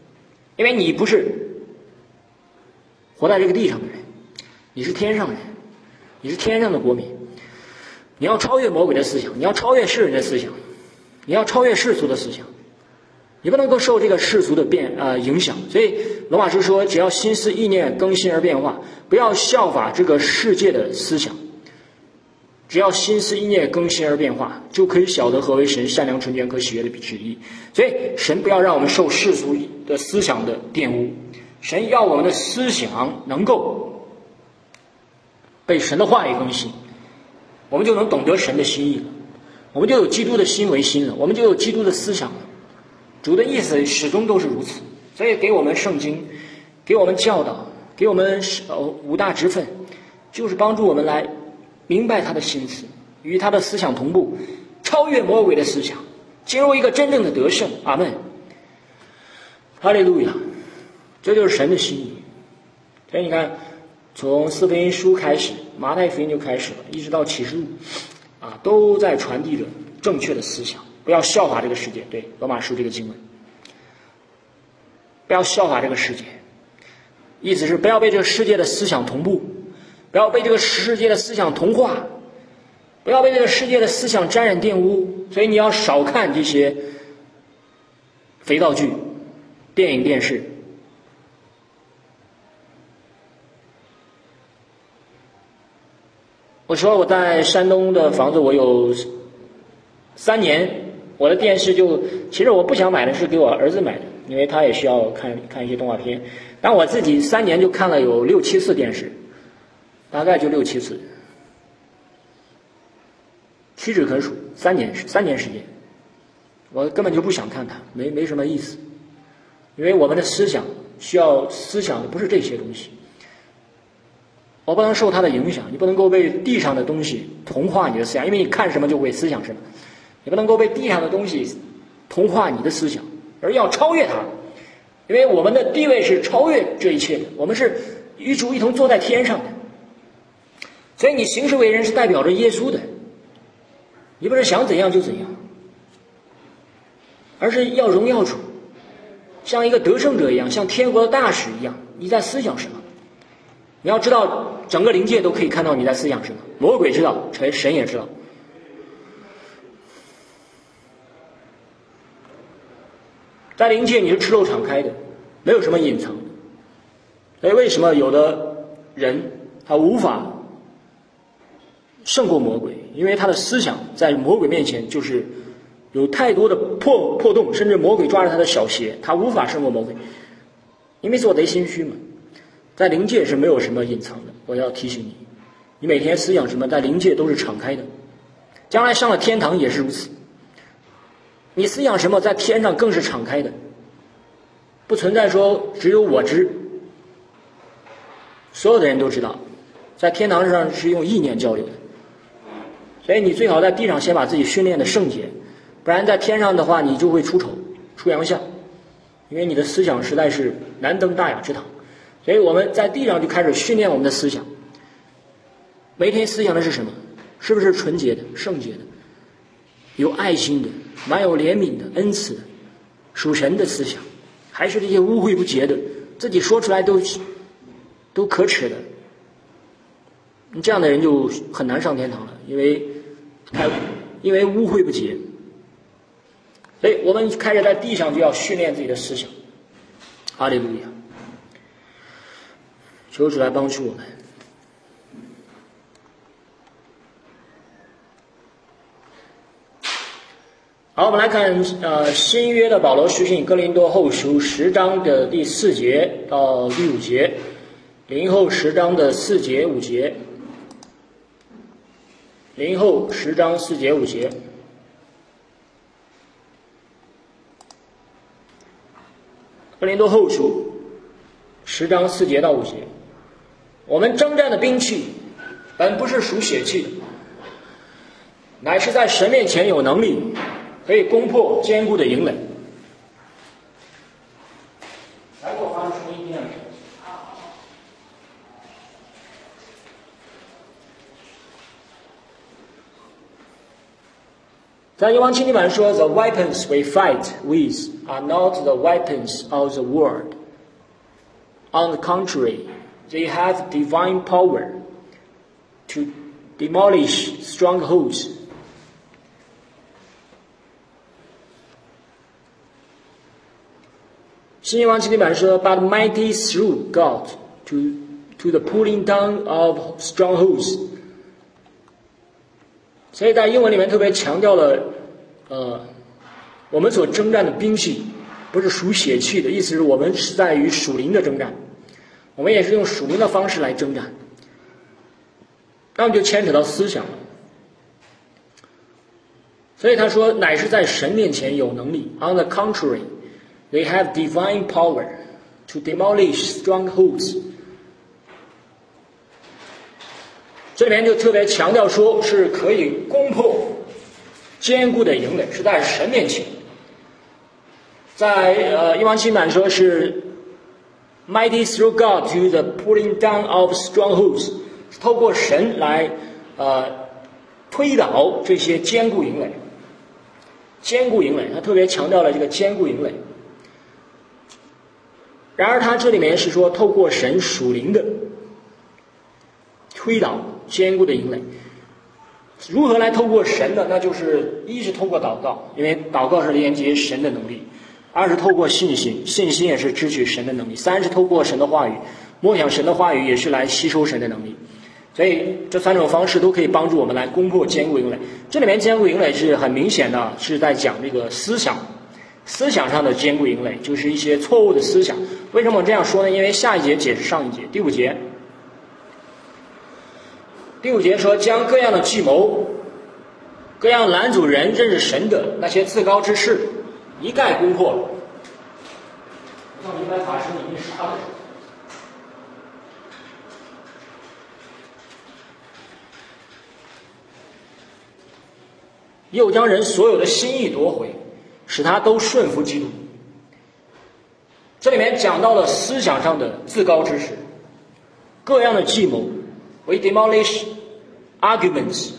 因为你不是活在这个地上的人，你是天上人，你是天上的国民，你要超越魔鬼的思想，你要超越世人的思想，你要超越世俗的思想，你不能够受这个世俗的变呃影响。所以罗马书说，只要心思意念更新而变化，不要效法这个世界的思想，只要心思意念更新而变化，就可以晓得何为神善良纯全可喜悦的旨意。所以神不要让我们受世俗的思想的玷污，神要我们的思想能够被神的话语更新，我们就能懂得神的心意了，我们就有基督的心为心了，我们就有基督的思想了。主的意思始终都是如此，所以给我们圣经，给我们教导，给我们五大职分，就是帮助我们来明白他的心思，与他的思想同步，超越魔鬼的思想，进入一个真正的得胜。阿们，哈利路亚！这就是神的心意。所以你看，从四福音书开始，马太福音就开始了，一直到启示录啊，都在传递着正确的思想。不要效法这个世界，对，罗马书这个经文，不要效法这个世界，意思是不要被这个世界的思想同步，不要被这个世界的思想同化，不要被这个世界的思想沾染玷污。所以你要少看这些肥皂剧、电影、电视。我说我在山东的房子，我有三年。我的电视就，其实我不想买的是给我儿子买的，因为他也需要看看一些动画片。但我自己三年就看了有六七次电视，大概就六七次，屈指可数。三年三年时间，我根本就不想看它，没没什么意思。因为我们的思想需要思想的不是这些东西，我不能受它的影响，你不能够被地上的东西同化你的思想，因为你看什么就会思想什么。你不能够被地上的东西同化你的思想，而要超越它，因为我们的地位是超越这一切的，我们是与主一同坐在天上的。所以你行事为人是代表着耶稣的，你不是想怎样就怎样，而是要荣耀主，像一个得胜者一样，像天国的大使一样。你在思想什么？你要知道，整个灵界都可以看到你在思想什么，魔鬼知道，神也知道。在灵界你是赤露敞开的，没有什么隐藏的。所以为什么有的人他无法胜过魔鬼？因为他的思想在魔鬼面前就是有太多的破破洞，甚至魔鬼抓着他的小鞋，他无法胜过魔鬼，因为做贼心虚嘛。在灵界是没有什么隐藏的，我要提醒你，你每天思想什么，在灵界都是敞开的，将来上了天堂也是如此。你思想什么，在天上更是敞开的，不存在说只有我知，所有的人都知道，在天堂上是用意念交流的。所以你最好在地上先把自己训练的圣洁，不然在天上的话你就会出丑出洋相，因为你的思想实在是难登大雅之堂。所以我们在地上就开始训练我们的思想，每天思想的是什么？是不是纯洁的、圣洁的、有爱心的、满有怜悯的、恩慈的、属神的思想，还是这些污秽不洁的，自己说出来都都可耻的？这样的人就很难上天堂了，因为他因为污秽不洁。所以我们开始在地上就要训练自己的思想。哈利路亚！求主来帮助我们。好，我们来看呃新约的保罗书信哥林多后书十章的第四节到第五节，林后十章的四节五节，林后十章四节五节。哥林多后书十章四节到五节，我们征战的兵器本不是属血气的，乃是在神面前有能力，可以攻破坚固的营垒。来给我发出声音。在约翰清经版说 The weapons we fight with are not the weapons of the world, On the contrary, they have divine power to demolish strongholds. 新约王经典版说 ，But mighty through God to to the pulling down of strongholds. 所以在英文里面特别强调了，呃，我们所征战的兵器不是属血气的，意思是我们是在于属灵的征战，我们也是用属灵的方式来征战，那么就牵扯到思想了。所以他说，乃是在神面前有能力。On the contrary, they have divine power to demolish strongholds. 这里面就特别强调说是可以攻破坚固的营垒，是在神面前。在呃英王新版说是 mighty through God to the pulling down of strongholds， 是透过神来呃推倒这些坚固营垒。坚固营垒，他特别强调了这个坚固营垒。然而他这里面是说透过神属灵的推倒坚固的营垒。如何来透过神呢？那就是一是透过祷告，因为祷告是连接神的能力；二是透过信心，信心也是支取神的能力；三是透过神的话语，默想神的话语也是来吸收神的能力。所以这三种方式都可以帮助我们来攻破坚固营垒。这里面坚固营垒是很明显的，是在讲这个思想思想上的坚固营垒，就是一些错误的思想。为什么我这样说呢？因为下一节解释上一节，第五节第五节说，将各样的计谋，各样拦阻人认识神的那些自高之事一概攻破了。我明白法师你那啥的，又将人所有的心意夺回，使他都顺服基督。这里面讲到了思想上的自高之事，各样的计谋。We demolish arguments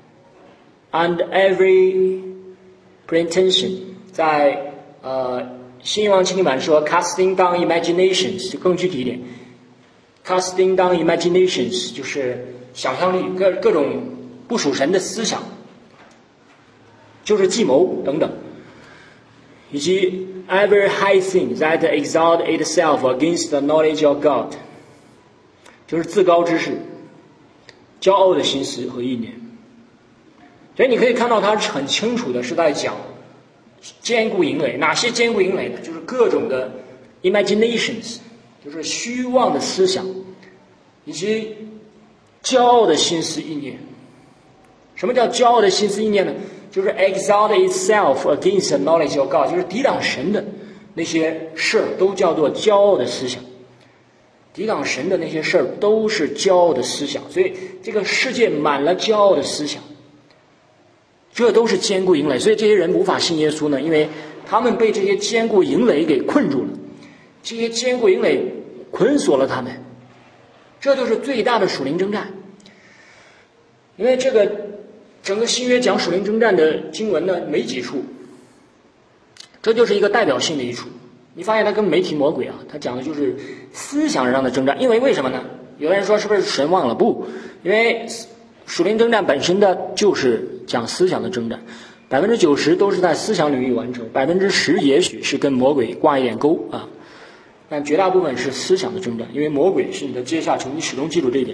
and every pretension. 在呃新约王经典版说 casting down imaginations 就更具体一点 ，casting down imaginations 就是想象力，各各种不属神的思想，就是计谋等等，以及 every high thing that exalt itself against the knowledge of God， 就是自高之事。骄傲的心思和意念，所以你可以看到他很清楚的是在讲坚固营垒。哪些坚固营垒呢？就是各种的 imaginations， 就是虚妄的思想，以及骄傲的心思意念。什么叫骄傲的心思意念呢？就是 exalt itself against the knowledge of God， 就是抵挡神的那些事儿都叫做骄傲的思想。抵挡神的那些事儿都是骄傲的思想，所以这个世界满了骄傲的思想，这都是坚固营垒。所以这些人无法信耶稣呢，因为他们被这些坚固营垒给困住了，这些坚固营垒捆锁了他们，这就是最大的属灵征战。因为这个整个新约讲属灵征战的经文呢没几处，这就是一个代表性的一处。你发现他根本没提魔鬼啊，他讲的就是思想上的征战。因为为什么呢？有的人说是不是神忘了？不，因为属灵征战本身的就是讲思想的征战，百分之九十都是在思想领域完成，百分之十也许是跟魔鬼挂一点钩啊，但绝大部分是思想的征战，因为魔鬼是你的阶下囚，你始终记住这一点。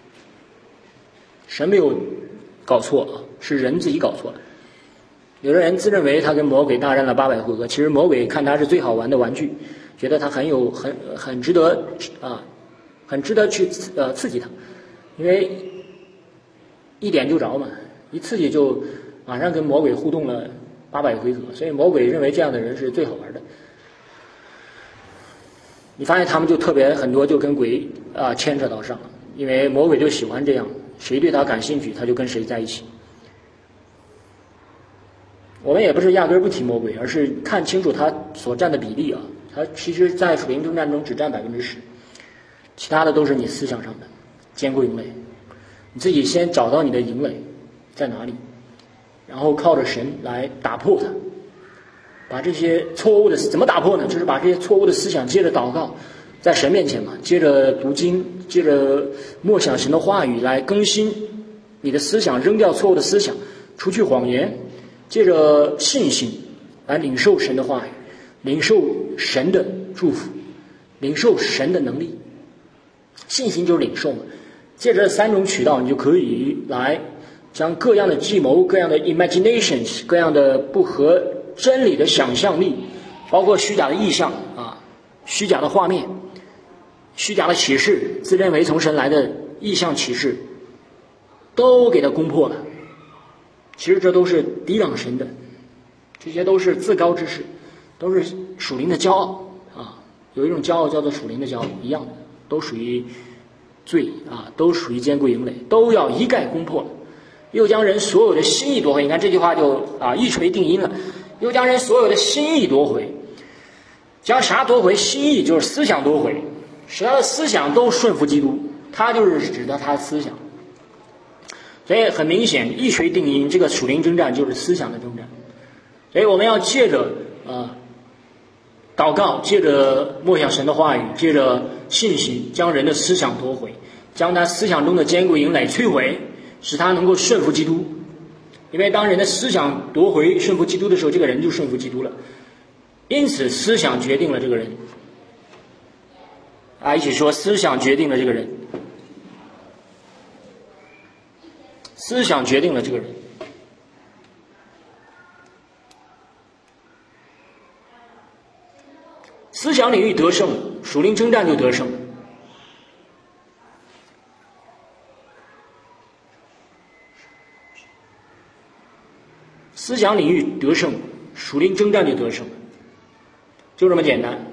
神没有搞错啊，是人自己搞错了。有的人自认为他跟魔鬼大战了八百回合，其实魔鬼看他是最好玩的玩具，觉得他很有很很值得啊，很值得去呃刺激他，因为一点就着嘛，一刺激就马上跟魔鬼互动了八百回合，所以魔鬼认为这样的人是最好玩的。你发现他们就特别很多就跟鬼啊牵扯到上了，因为魔鬼就喜欢这样，谁对他感兴趣，他就跟谁在一起。我们也不是压根儿不提魔鬼，而是看清楚他所占的比例啊。他其实在属灵征战中只占百分之十，其他的都是你思想上的坚固营垒。你自己先找到你的营垒在哪里，然后靠着神来打破它，把这些错误的怎么打破呢？就是把这些错误的思想接着祷告， 在神面前嘛，借着读经，借着默想神的话语来更新你的思想，扔掉错误的思想，除去谎言，借着信心来领受神的话语，领受神的祝福，领受神的能力。信心就是领受嘛，借着三种渠道，你就可以来将各样的计谋、各样的 imaginations、各样的不合真理的想象力，包括虚假的意象啊、虚假的画面、虚假的启示，自认为从神来的意象启示，都给他攻破了。其实这都是抵挡神的，这些都是自高之事，都是属灵的骄傲啊。有一种骄傲叫做属灵的骄傲，一样的，都属于罪啊，都属于坚固营垒，都要一概攻破了。又将人所有的心意夺回，你看这句话就啊一锤定音了。又将人所有的心意夺回，将啥夺回？心意就是思想夺回，使他的思想都顺服基督，他就是指的他的思想。所以很明显，一锤定音，这个属灵征战就是思想的征战。所以我们要借着啊祷告，借着默想神的话语，借着信心，将人的思想夺回，将他思想中的坚固营垒摧毁，使他能够顺服基督。因为当人的思想夺回顺服基督的时候，这个人就顺服基督了。因此思想决定了这个人啊，一起说思想决定了这个人，思想决定了这个人。思想领域得胜，属灵征战就得胜。思想领域得胜，属灵征战就得胜，就这么简单。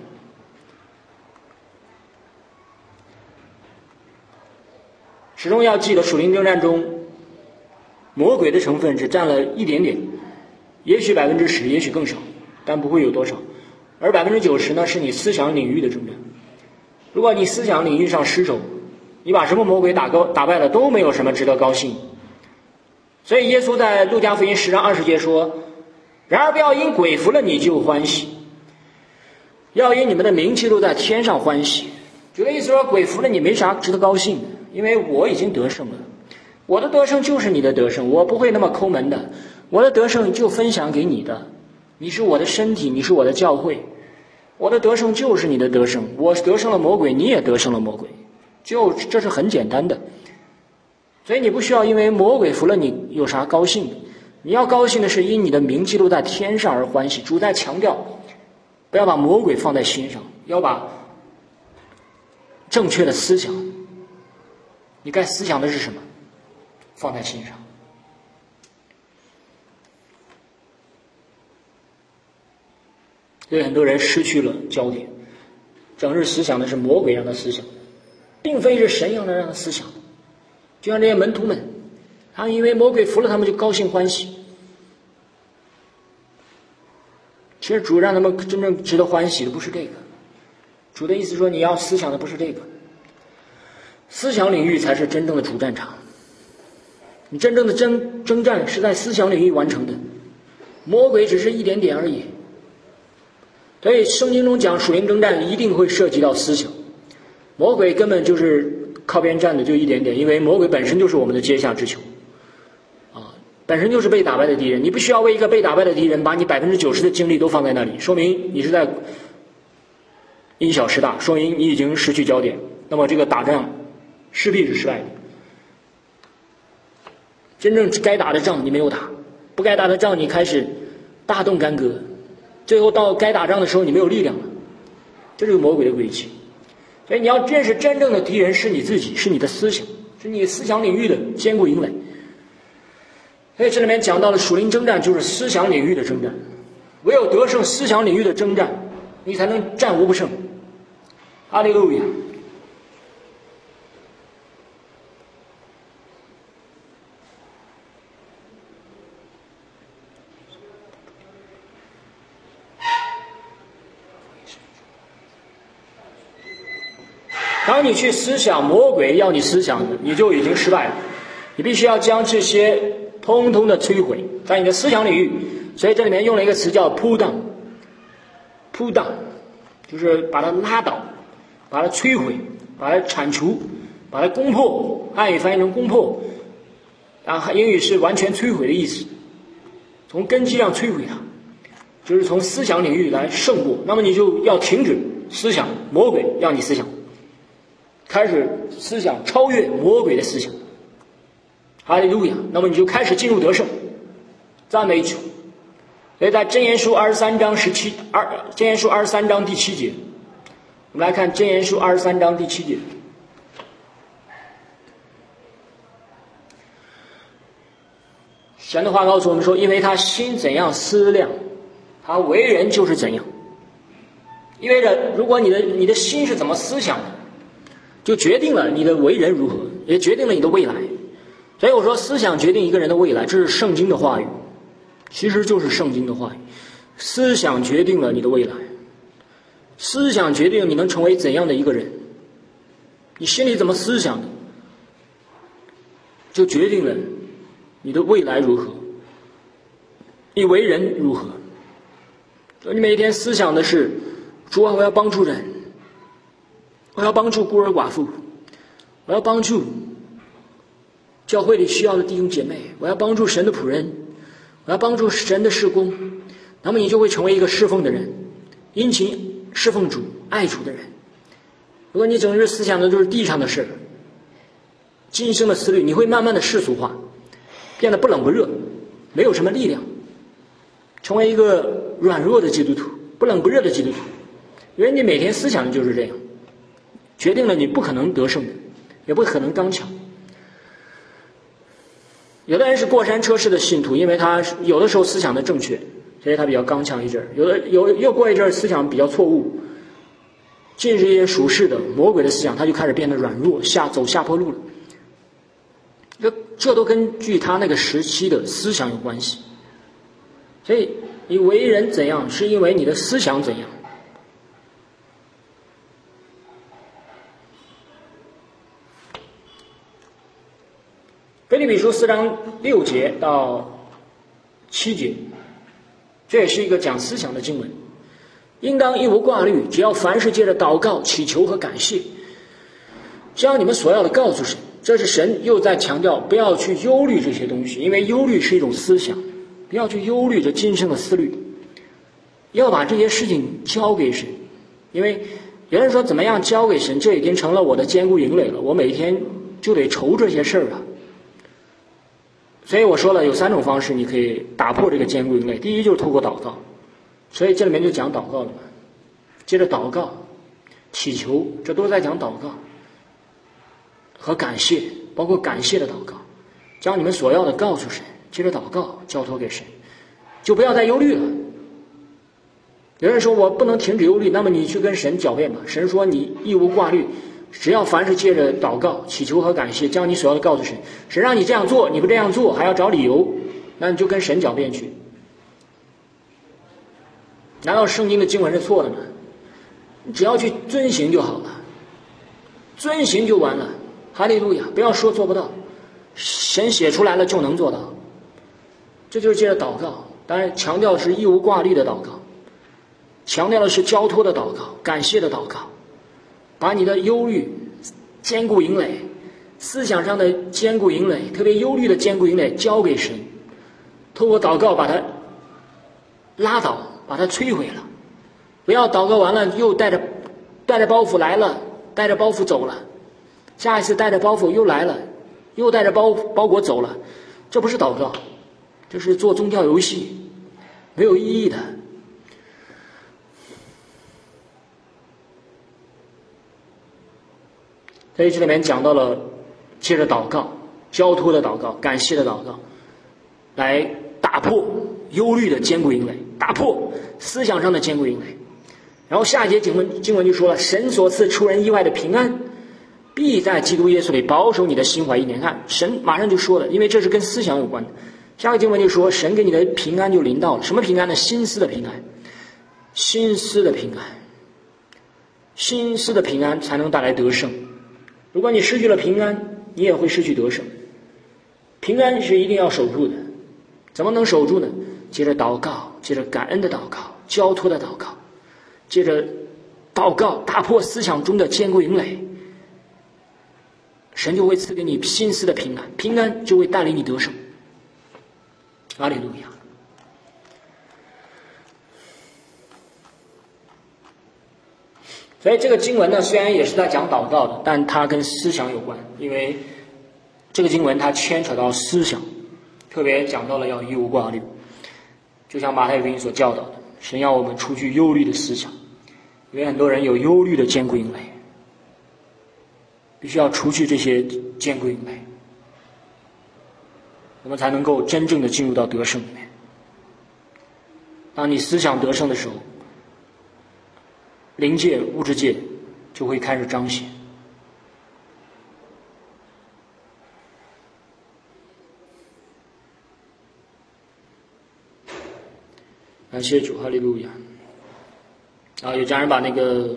始终要记得，属灵征战中，魔鬼的成分只占了一点点，也许百分之十，也许更少，但不会有多少。而百分之九十呢，是你思想领域的征战。如果你思想领域上失手，你把什么魔鬼打高打败了，都没有什么值得高兴。所以耶稣在路加福音十章二十节说：“然而不要因鬼服了你就欢喜，要因你们的名记录在天上欢喜。”主的意思说，鬼服了你没啥值得高兴的，因为我已经得胜了。我的得胜就是你的得胜，我不会那么抠门的。我的得胜就分享给你的，你是我的身体，你是我的教会，我的得胜就是你的得胜。我得胜了魔鬼，你也得胜了魔鬼，就这是很简单的。所以你不需要因为魔鬼服了你有啥高兴的，你要高兴的是因你的名记录在天上而欢喜。主在强调，不要把魔鬼放在心上，要把正确的思想，你该思想的是什么，放在心上。所以很多人失去了焦点，整日思想的是魔鬼让的思想，并非是神让的让的思想。就像这些门徒们，他们因为魔鬼服了他们就高兴欢喜。其实主让他们真正值得欢喜的不是这个，主的意思说你要思想的不是这个，思想领域才是真正的主战场。你真正的征征战是在思想领域完成的，魔鬼只是一点点而已。所以圣经中讲属灵征战一定会涉及到思想，魔鬼根本就是靠边站的就一点点，因为魔鬼本身就是我们的阶下之囚啊，本身就是被打败的敌人。你不需要为一个被打败的敌人把你百分之九十的精力都放在那里，说明你是在因小失大，说明你已经失去焦点，那么这个打仗势必是失败的。真正该打的仗你没有打，不该打的仗你开始大动干戈，最后到该打仗的时候你没有力量了，这是魔鬼的诡计。所以你要认识真正的敌人是你自己，是你的思想，是你思想领域的坚固营垒。所以这里面讲到了属灵征战就是思想领域的征战，唯有得胜思想领域的征战，你才能战无不胜。哈利路亚。当你去思想魔鬼要你思想的，你就已经失败了。你必须要将这些通通的摧毁在你的思想领域。所以这里面用了一个词叫 pull down， pull down 就是把它拉倒， 把它摧毁，把它铲除，把它攻破，汉语翻译成攻破，啊，英语是完全摧毁的意思，从根基上摧毁它，就是从思想领域来胜过。那么你就要停止思想魔鬼让你思想，开始思想超越魔鬼的思想。哈利路亚！那么你就开始进入得胜，赞美主。所以在箴言书二十三章十七二，箴言书二十三章第七节，我们来看箴言书二十三章第七节。神的话告诉我们说，因为他心怎样思量，他为人就是怎样。意味着，如果你的你的心是怎么思想的，就决定了你的为人如何，也决定了你的未来。所以我说，思想决定一个人的未来，这是圣经的话语，其实就是圣经的话语。思想决定了你的未来，思想决定你能成为怎样的一个人。你心里怎么思想的，就决定了你的未来如何，你为人如何。你每天思想的是，主啊，我要帮助人，我要帮助孤儿寡妇，我要帮助教会里需要的弟兄姐妹，我要帮助神的仆人，我要帮助神的事工。那么你就会成为一个侍奉的人，殷勤侍奉主、爱主的人。如果你整日思想的都是地上的事，今生的思虑，你会慢慢的世俗化，变得不冷不热，没有什么力量，成为一个软弱的基督徒，不冷不热的基督徒。因为你每天思想的就是这样，决定了你不可能得胜的，也不可能刚强。有的人是过山车式的信徒，因为他有的时候思想的正确，所以他比较刚强一阵儿；有的有又过一阵儿思想比较错误，尽是一些属世的魔鬼的思想，他就开始变得软弱，下走下坡路了。这这都根据他那个时期的思想有关系。所以你为人怎样，是因为你的思想怎样。腓立比书四章六节到七节，这也是一个讲思想的经文。应当一无挂虑，只要凡事借着祷告、祈求和感谢，将你们所要的告诉神。这是神又在强调，不要去忧虑这些东西，因为忧虑是一种思想，不要去忧虑这今生的思虑，要把这些事情交给神。因为有人说，怎么样交给神，这已经成了我的坚固营垒了，我每天就得愁这些事儿啊。所以我说了，有三种方式你可以打破这个坚固营垒。第一就是透过祷告，所以这里面就讲祷告了嘛。接着祷告、祈求，这都是在讲祷告和感谢，包括感谢的祷告，将你们所要的告诉神，接着祷告交托给神，就不要再忧虑了。有人说我不能停止忧虑，那么你去跟神狡辩吧。神说你一无挂虑，只要凡是借着祷告、祈求和感谢，将你所要的告诉神。神让你这样做，你不这样做，还要找理由，那你就跟神狡辩去。难道圣经的经文是错的吗？你只要去遵行就好了，遵行就完了。哈利路亚！不要说做不到，神写出来了就能做到。这就是借着祷告，当然强调的是义无挂虑的祷告，强调的是交托的祷告、感谢的祷告，把你的忧虑、坚固营垒、思想上的坚固营垒，特别忧虑的坚固营垒交给神，透过祷告把它拉倒，把它摧毁了。不要祷告完了又带着带着包袱来了，带着包袱走了，下一次带着包袱又来了，又带着包包裹走了，这不是祷告，这是做宗教游戏，没有意义的。所以这里面讲到了借着祷告、交托的祷告、感谢的祷告，来打破忧虑的坚固营垒，打破思想上的坚固营垒。然后下一节经文经文就说了，神所赐出人意外的平安，必在基督耶稣里保守你的心怀意念。看，神马上就说了，因为这是跟思想有关的。下个经文就说，神给你的平安就临到了。什么平安呢？心思的平安，心思的平安，心思的平安才能带来得胜。如果你失去了平安，你也会失去得胜。平安是一定要守住的，怎么能守住呢？接着祷告，接着感恩的祷告，交托的祷告，接着祷告，打破思想中的坚固营垒，神就会赐给你心思的平安，平安就会带领你得胜。哈利路亚。所以这个经文呢，虽然也是在讲祷告的，但它跟思想有关，因为这个经文它牵扯到思想，特别讲到了要一无挂虑，就像马太福音所教导的，神要我们除去忧虑的思想，因为很多人有忧虑的坚固营垒，必须要除去这些坚固营垒，我们才能够真正的进入到得胜里面。当你思想得胜的时候，灵界、物质界就会开始彰显。感谢主，哈利路亚。啊，有家人把那个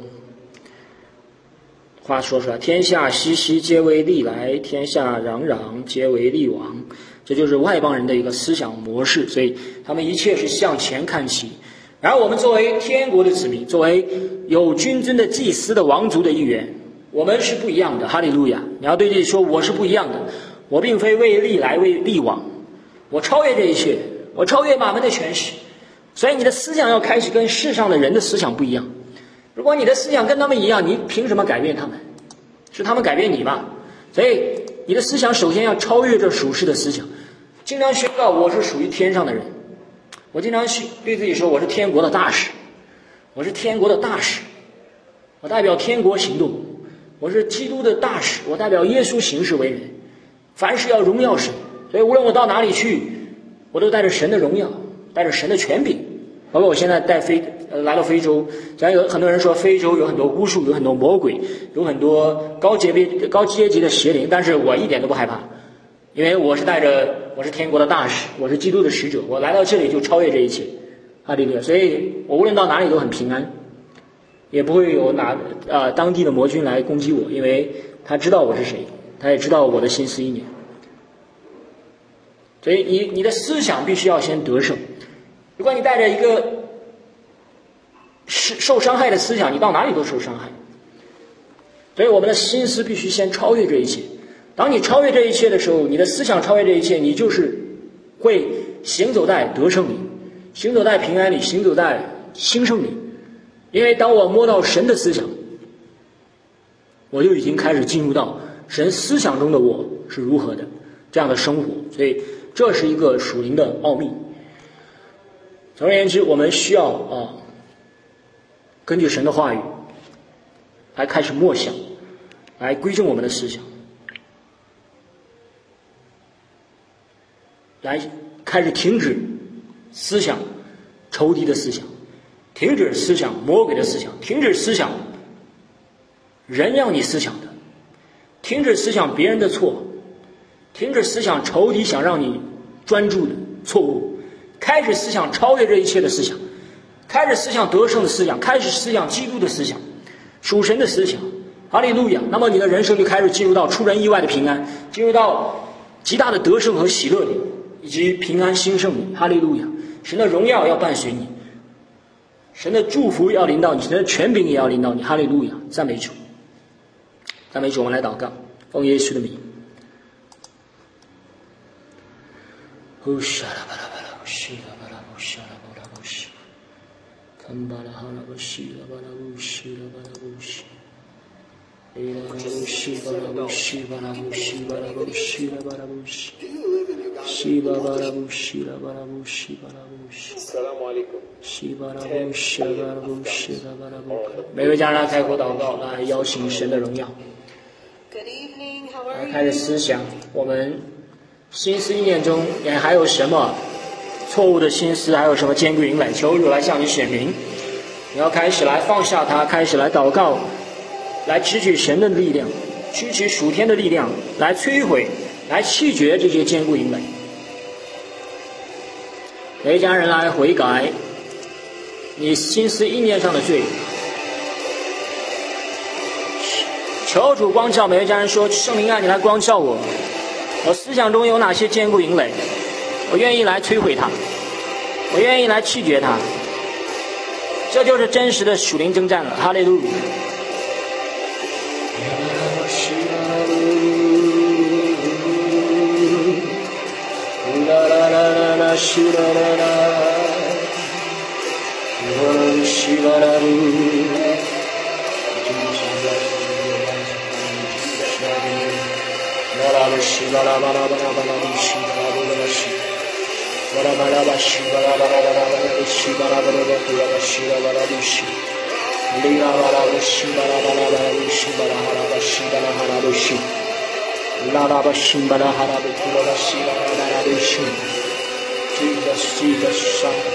话说出来：天下熙熙，皆为利来；天下攘攘，皆为利往。这就是外邦人的一个思想模式，所以他们一切是向前看齐。然而我们作为天国的子民，作为有君尊的祭司的王族的一员，我们是不一样的。哈利路亚！你要对自己说，我是不一样的，我并非为利来为利往，我超越这一切，我超越马门的权势。所以你的思想要开始跟世上的人的思想不一样。如果你的思想跟他们一样，你凭什么改变他们？是他们改变你吧？所以你的思想首先要超越这属世的思想，经常宣告我是属于天上的人。我经常对自己说，我是天国的大使，我是天国的大使，我代表天国行动，我是基督的大使，我代表耶稣行事为人，凡事要荣耀神。所以无论我到哪里去，我都带着神的荣耀，带着神的权柄。包括我现在带非呃来到非洲，虽然有很多人说非洲有很多巫术，有很多魔鬼，有很多高阶别高阶级的邪灵，但是我一点都不害怕，因为我是带着我是天国的大使，我是基督的使者，我来到这里就超越这一切，哈利路亚！所以我无论到哪里都很平安，也不会有哪呃当地的魔君来攻击我，因为他知道我是谁，他也知道我的心思意念。所以你你的思想必须要先得胜。如果你带着一个受伤害的思想，你到哪里都受伤害。所以我们的心思必须先超越这一切。当你超越这一切的时候，你的思想超越这一切，你就是会行走在得胜里，行走在平安里，行走在兴盛里。因为当我摸到神的思想，我就已经开始进入到神思想中的我是如何的这样的生活。所以这是一个属灵的奥秘。总而言之，我们需要啊，根据神的话语来开始默想，来归正我们的思想，来开始停止思想仇敌的思想，停止思想魔鬼的思想，停止思想人让你思想的，停止思想别人的错，停止思想仇敌想让你专注的错误，开始思想超越这一切的思想，开始思想得胜的思想，开始思想基督的思想，属神的思想。哈利路亚！那么你的人生就开始进入到出人意外的平安，进入到极大的得胜和喜乐里，以及平安兴盛里。哈利路亚！神的荣耀要伴随你，神的祝福要临到你，神的权柄也要临到你。哈利路亚！赞美主，赞美主！我们来祷告，奉耶稣的名。呼沙拉巴拉巴拉，呼西拉巴拉，呼沙拉巴拉，呼西，堪巴拉哈拉巴西拉巴拉，呼西拉巴拉，呼西。每位家人开口祷告，来邀请神的荣耀，来开始思想我们心思意念中也还有什么错误的心思，还有什么坚固营垒，求主来向你显明。你要开始来放下它，开始来祷告，来支取神的力量，支取属天的力量，来摧毁，来弃绝这些坚固营垒。每一家人来悔改你心思意念上的罪，求主光照。每一家人说，圣灵啊，你来光照我，我思想中有哪些坚固营垒，我愿意来摧毁它，我愿意来弃绝它。 这就是真实的属灵征战了。哈利路亚。Jesus, Jesus, Son of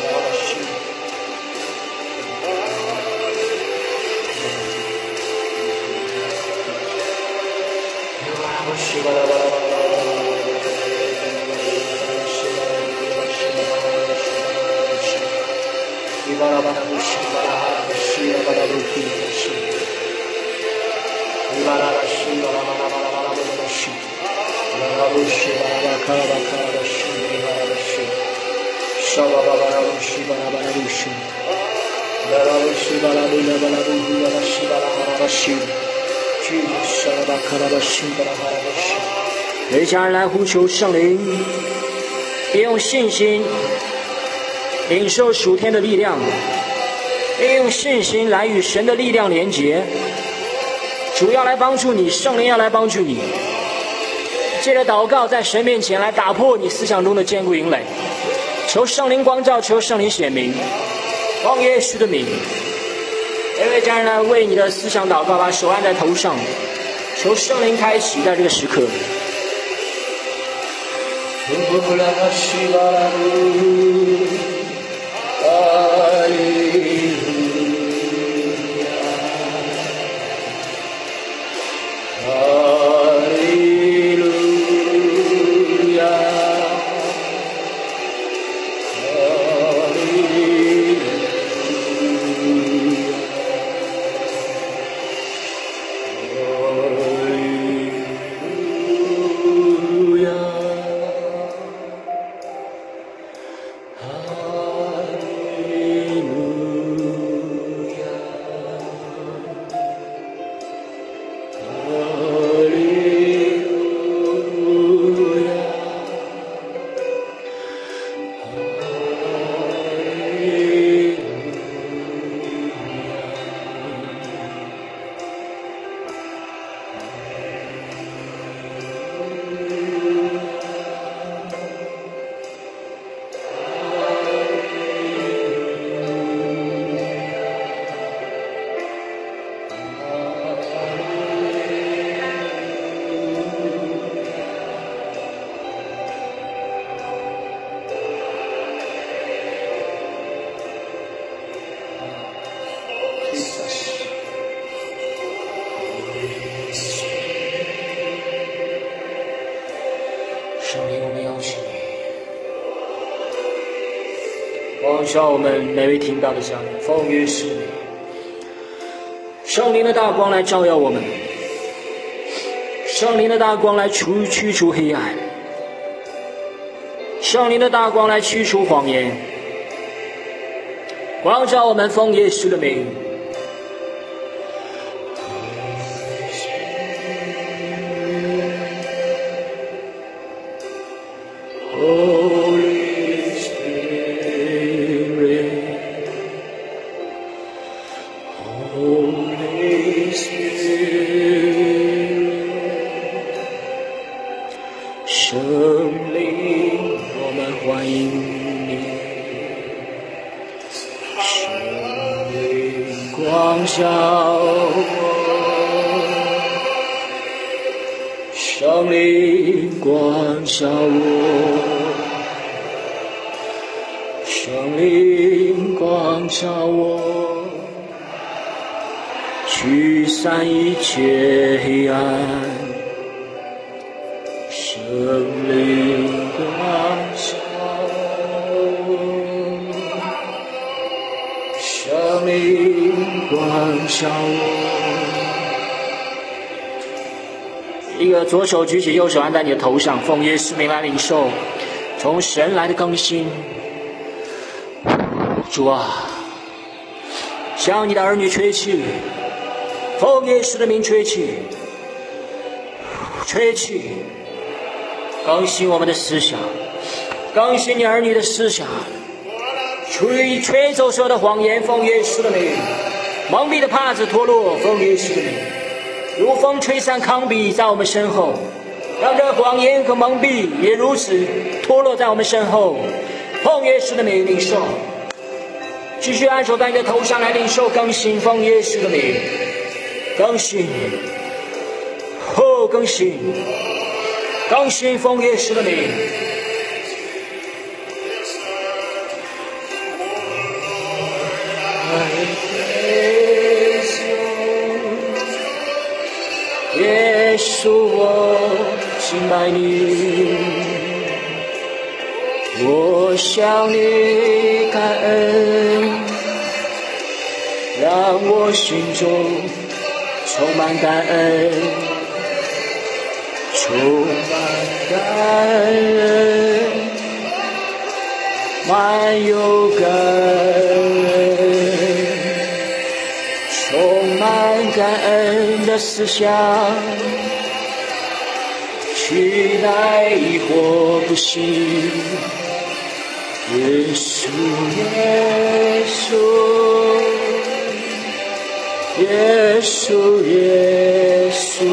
为家人来呼求圣灵，并用信心领受属天的力量，并用信心来与神的力量连结。主要来帮助你，圣灵要来帮助你。借着祷告，在神面前来打破你思想中的坚固营垒，求圣灵光照，求圣灵显明，奉耶稣的名。每位家人来为你的思想祷告，把手按在头上，求圣灵开启在这个时刻。光照我们每位听到的家人，奉耶稣名，圣灵的大光来照耀我们，圣灵的大光来除驱除黑暗，圣灵的大光来驱除谎言，光照我们，奉耶稣的名。驱散一切黑暗，圣灵光照我，圣灵光照我。一个左手举起，右手按在你的头上，奉耶稣名来领受从神来的更新。主啊， 向你的儿女吹气，奉耶稣的名吹气，吹气，更新我们的思想，更新你儿女的思想，吹吹走所有的谎言，奉耶稣的名，蒙蔽的帕子脱落，奉耶稣的名，如风吹散糠秕在我们身后，让这谎言和蒙蔽也如此脱落在我们身后，奉耶稣的名领受，继续按手在你的头上来领受更新，奉耶稣的名更新，哦更新，更新，奉耶稣的名。耶稣，我敬拜你，我向你感恩，让我心中充满感恩，充满感恩，满有感恩，充满感恩的思想，取代疑惑不信。耶稣，耶稣，耶稣，耶稣，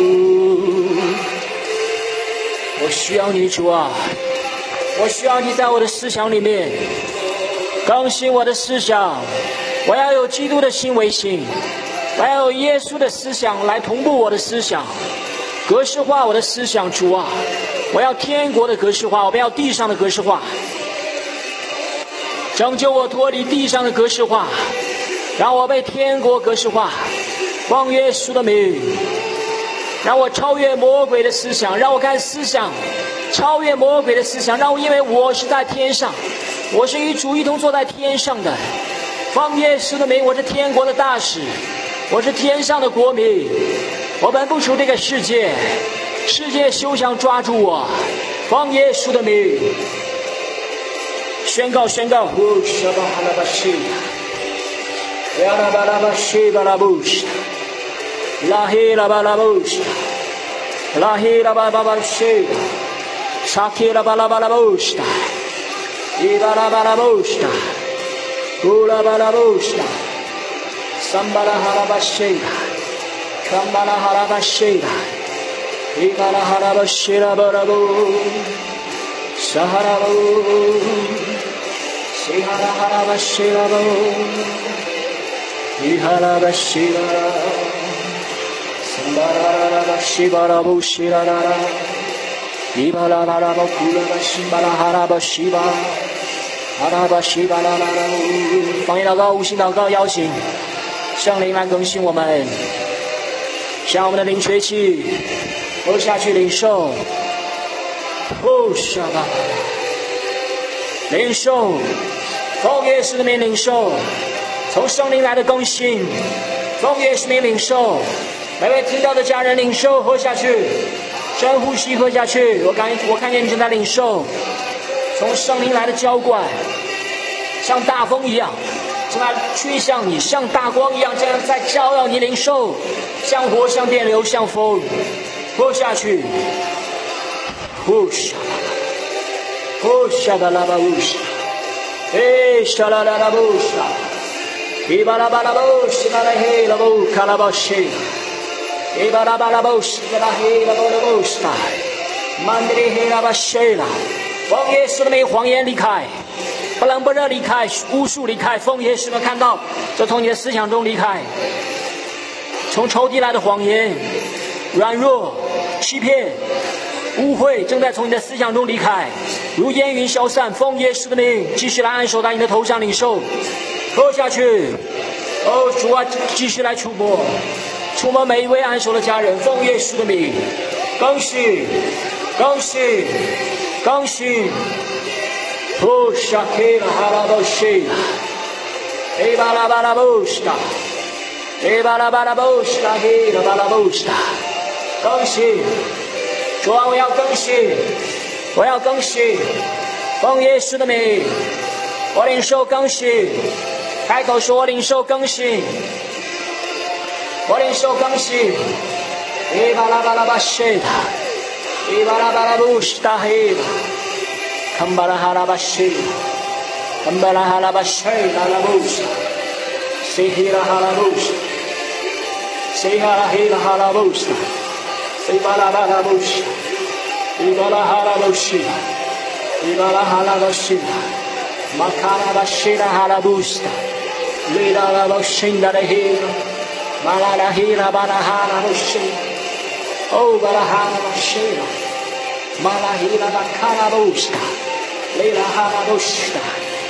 我需要你，主啊！我需要你在我的思想里面更新我的思想，我要有基督的心为心，我要有耶稣的思想来同步我的思想，格式化我的思想，主啊！我要天国的格式化，我不要地上的格式化。拯救我脱离地上的格式化，让我被天国格式化，奉耶稣的名，让我超越魔鬼的思想，让我看思想超越魔鬼的思想，让我因为我是在天上，我是与主一同坐在天上的，奉耶稣的名，我是天国的大使，我是天上的国民，我本不属这个世界，世界休想抓住我，奉耶稣的名宣告宣告，呼沙巴哈拉巴西，亚拉巴拉巴西巴拉布什，拉希拉巴拉布什，拉希拉巴拉巴西，萨基拉巴拉巴拉布什，伊巴拉巴拉布什，乌拉巴拉布什，桑巴拉哈拉巴西，康巴拉哈拉巴西，伊巴拉哈拉巴西拉巴拉布，撒哈拉布。西哈拉哈拉巴西拉布，伊哈拉巴西拉，桑巴拉拉巴西巴拉布西拉拉，伊巴拉拉拉巴库拉巴西巴拉哈拉巴西巴，哈拉巴西巴拉拉拉。方言祷告，无心祷告，邀请圣灵来更新我们，向我们的灵吹气，喝下去领受，哦，沙巴，领受。奉耶稣的名领受，从圣灵来的更新，奉耶稣名领受，每位听到的家人领受，喝下去，深呼吸喝下去。我感我看见你正在领受，从圣灵来的浇灌，像大风一样，正在趋向你，像大光一样，这样在照耀你领受，像火，像电流，像风，喝下去，呼沙拉，呼沙巴拉巴乌沙。哎，沙拉拉拉布沙，伊巴拉巴拉布西巴拉嘿拉布卡拉巴西，伊巴拉巴拉布西巴拉嘿拉布拉布沙，曼德里嘿拉巴西拉，奉耶稣的名，谎言离开，不冷不热离开，巫术离开，奉耶稣的看到，就从你的思想中离开，从仇敌来的谎言、软弱、欺骗。污秽正在从你的思想中离开，如烟云消散。奉耶稣的名，继续来按手在你的头上领受，喝下去。哦，主啊，继续来触摸，触摸每一位按手的家人。奉耶稣的名，更新，更新，更新。哦，沙克拉哈拉巴西，伊巴拉巴拉布斯塔，伊巴拉巴拉布斯塔，伊拉巴拉布斯塔，更新。主啊，我要更新，我要更新，奉耶稣的名，我领受更新， 开口说：“我领受更新，我领受更新。”伊巴拉巴拉巴西达，伊巴拉巴拉布西达黑巴，坎巴拉哈拉巴西，坎巴拉哈拉巴西达拉布西，西希拉哈拉布西，西哈拉希拉哈拉布西，西巴拉巴拉布西，伊巴拉哈拉布西，伊巴拉哈拉布西，马卡拉巴西拉哈拉布西，利拉拉布西达的希，马拉拉希拉巴拉哈拉布西。Oh, Balahana Bashira, Malahila Bakana Bosta, Lila Hana Bosta,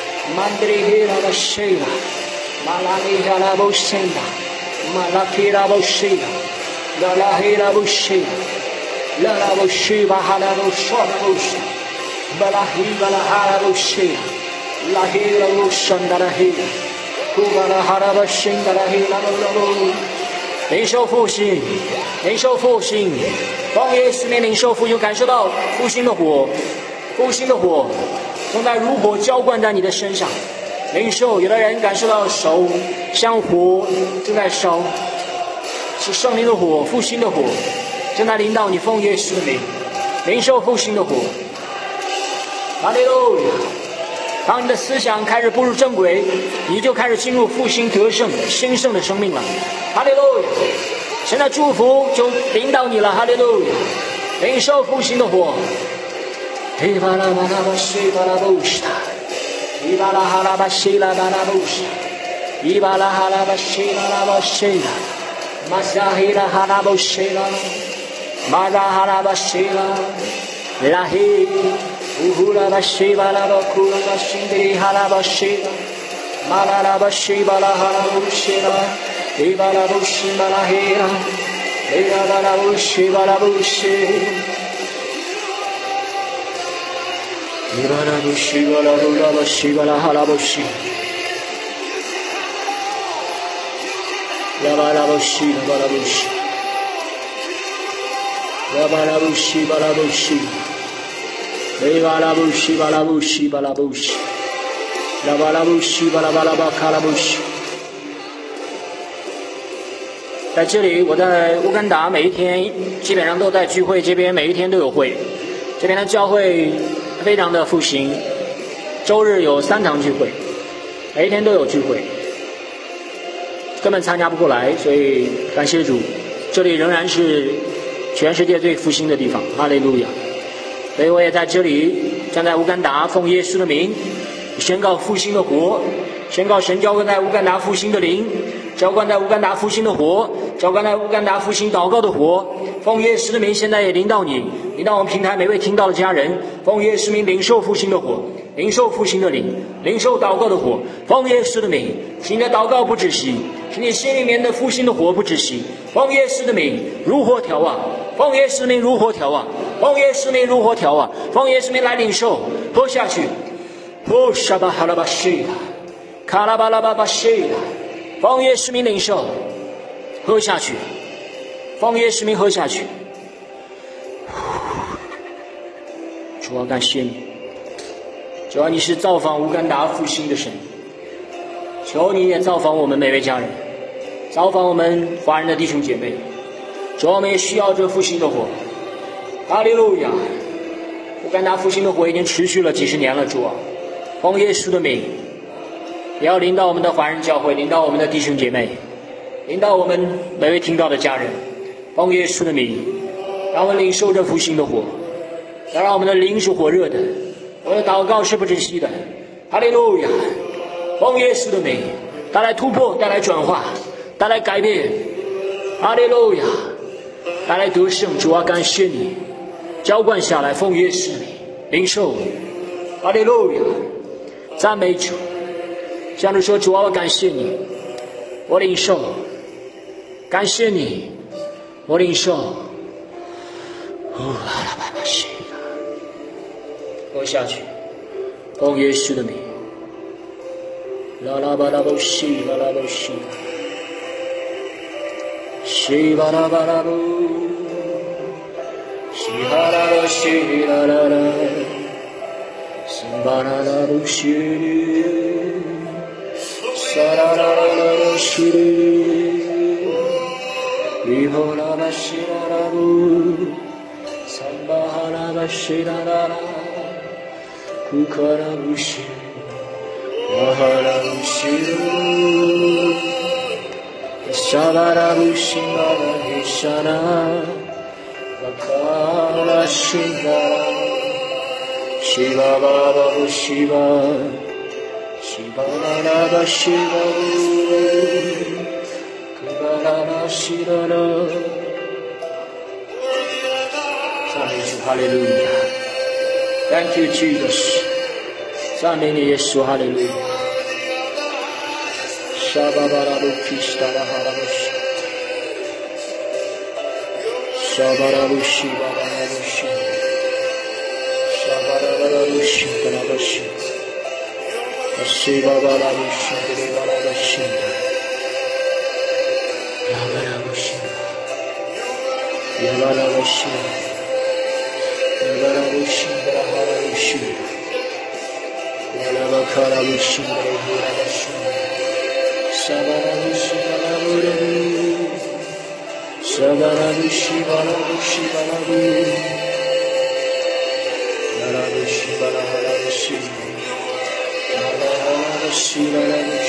Mandrihila Bashira, Malahila Bosenda, Malakira Boshira, Galahila Boshira, Lala Boshiba Hana Boshana Bosta, Balahila Hana Boshira, Lahila Boshandarahila, Kubalahara Bashindarahila Bolo. 领受复兴，领受复兴，方耶稣名领受复兴，感受到复兴的火，复兴的火正在如火浇灌在你的身上。领受，有的人感受到手像火正在烧，是圣灵的火，复兴的火正在临到你，奉耶稣的名，领受复兴的火。哈利路亚！当你的思想开始步入正轨，你就开始进入复兴得胜兴盛的生命了。哈利路亚！现在祝福就临到你了。哈利路亚！领受复兴的火。伊巴拉巴拉巴西巴拉布什塔，伊巴拉哈拉巴西拉巴拉布什，伊巴拉哈拉巴西拉拉巴西拉，马萨希拉哈拉巴西拉，马拉哈拉巴西拉，拉希。Uhula bashiba la bakula bashindri hala bashira malala bashiba la hala bushira ibala bushiba la hira ibala la bushiba la bushi ibala bushiba la bula bashiba la hala bushi la bala bushi la bala bushi la bala bushi bala bushi Leva la bushi, bala bushi, bala bushi, la bala bushi, bala bala bala bushi。在这里，我在乌干达每一天基本上都在聚会，这边每一天都有会，这边的教会非常的复兴，周日有三堂聚会，每一天都有聚会，根本参加不过来，所以感谢主，这里仍然是全世界最复兴的地方，哈利路亚。所以我也在这里站在乌干达，奉耶稣的名宣告复兴的火，宣告神浇灌在乌干达复兴的灵，浇灌在乌干达复兴的火，浇灌在乌干达复兴祷告的火。奉耶稣的名，现在也临到你，临到我们平台每位听到的家人。奉耶稣名，领受复兴的火，领受复兴的灵，领受祷告的火。奉耶稣的名，使你的祷告不止息，使你心里面的复兴的火不止息。奉耶稣的名，如火调啊！奉耶稣的名，如火调啊！奉耶稣名，如火调啊！奉耶稣名来领受，喝下去。哦，沙巴哈拉巴西拉，卡拉巴拉巴巴西拉。奉耶稣名领受，喝下去。奉耶稣名喝下去。主啊，感谢你，主啊，你是造访乌干达复兴的神，求你也造访我们每位家人，造访我们华人的弟兄姐妹。主啊，我们也需要这复兴的火。哈利路亚！乌干达复兴的火已经持续了几十年了，主啊，奉耶稣的名，也要临到我们的华人教会，临到我们的弟兄姐妹，临到我们每位听到的家人，奉耶稣的名，让我们领受这复兴的火，要让我们的灵是火热的，我们的祷告是不止息的。哈利路亚！奉耶稣的名，带来突破，带来转化，带来改变。哈利路亚！带来得胜，主啊，感谢你浇灌下来，奉耶稣的名领受。哈利路亚！赞美主，这样的说，主啊，我感谢你，我领受，感谢你，我领受。哦，阿拉巴巴西拉，喝下去，奉耶稣的名。啦啦巴拉巴西，啦啦巴西。西巴拉巴拉布，西哈拉拉西啦啦啦，西巴拉拉布西，西 la la la la la shiri Vivo la la shira la lu Samba la la shira la la Kukara bushi Mahara bushi Shabara bushi mara hishana Vakala shingara Shiva baba Shiva Shiva baba Shiva Kubara Shirana Hallelujah Thank you Jesus 赞美你耶稣 Hallelujah Shabara Luki Stara Harabushi Shabara Lushi Baba Lushi Shabara Lushi Karabashi Shiva Baba Lushi Karabashi Yabara Lushi Yabara Lushi Yabara Lushi Yabara Lushi Yabara Karabushi Yabara Shabara Lushi Yabara Shabara Lushi Yabara Lushi Yabara Shiva Hara Shiva Hara Shiva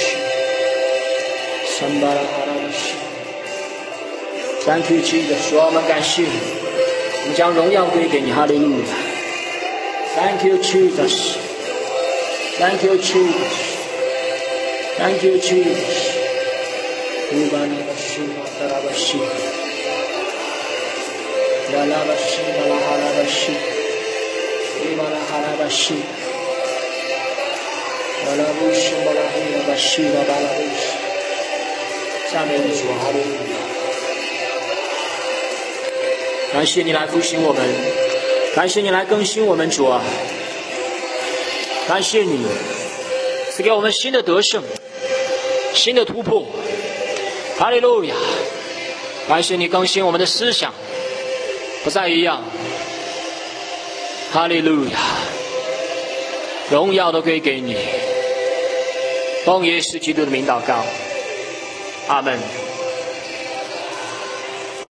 Sambara Hara Shiva Thank you Jesus 主我们感谢你我们将荣耀归给你哈利路亚 Thank you Jesus Thank you Jesus Thank you Jesus Ubana Shiva Hara Shiva Yalava Shiva Hara Shiva Imala Harabashi Balabushi Balahira Bashira Balabushi 下面一首哈利路亚感谢你来复兴我们感谢你来更新我们主啊感谢你赐给我们新的得胜新的突破哈利路亚感谢你更新我们的思想不再一样哈利路亚荣耀都归给你奉耶稣基督的名祷告阿们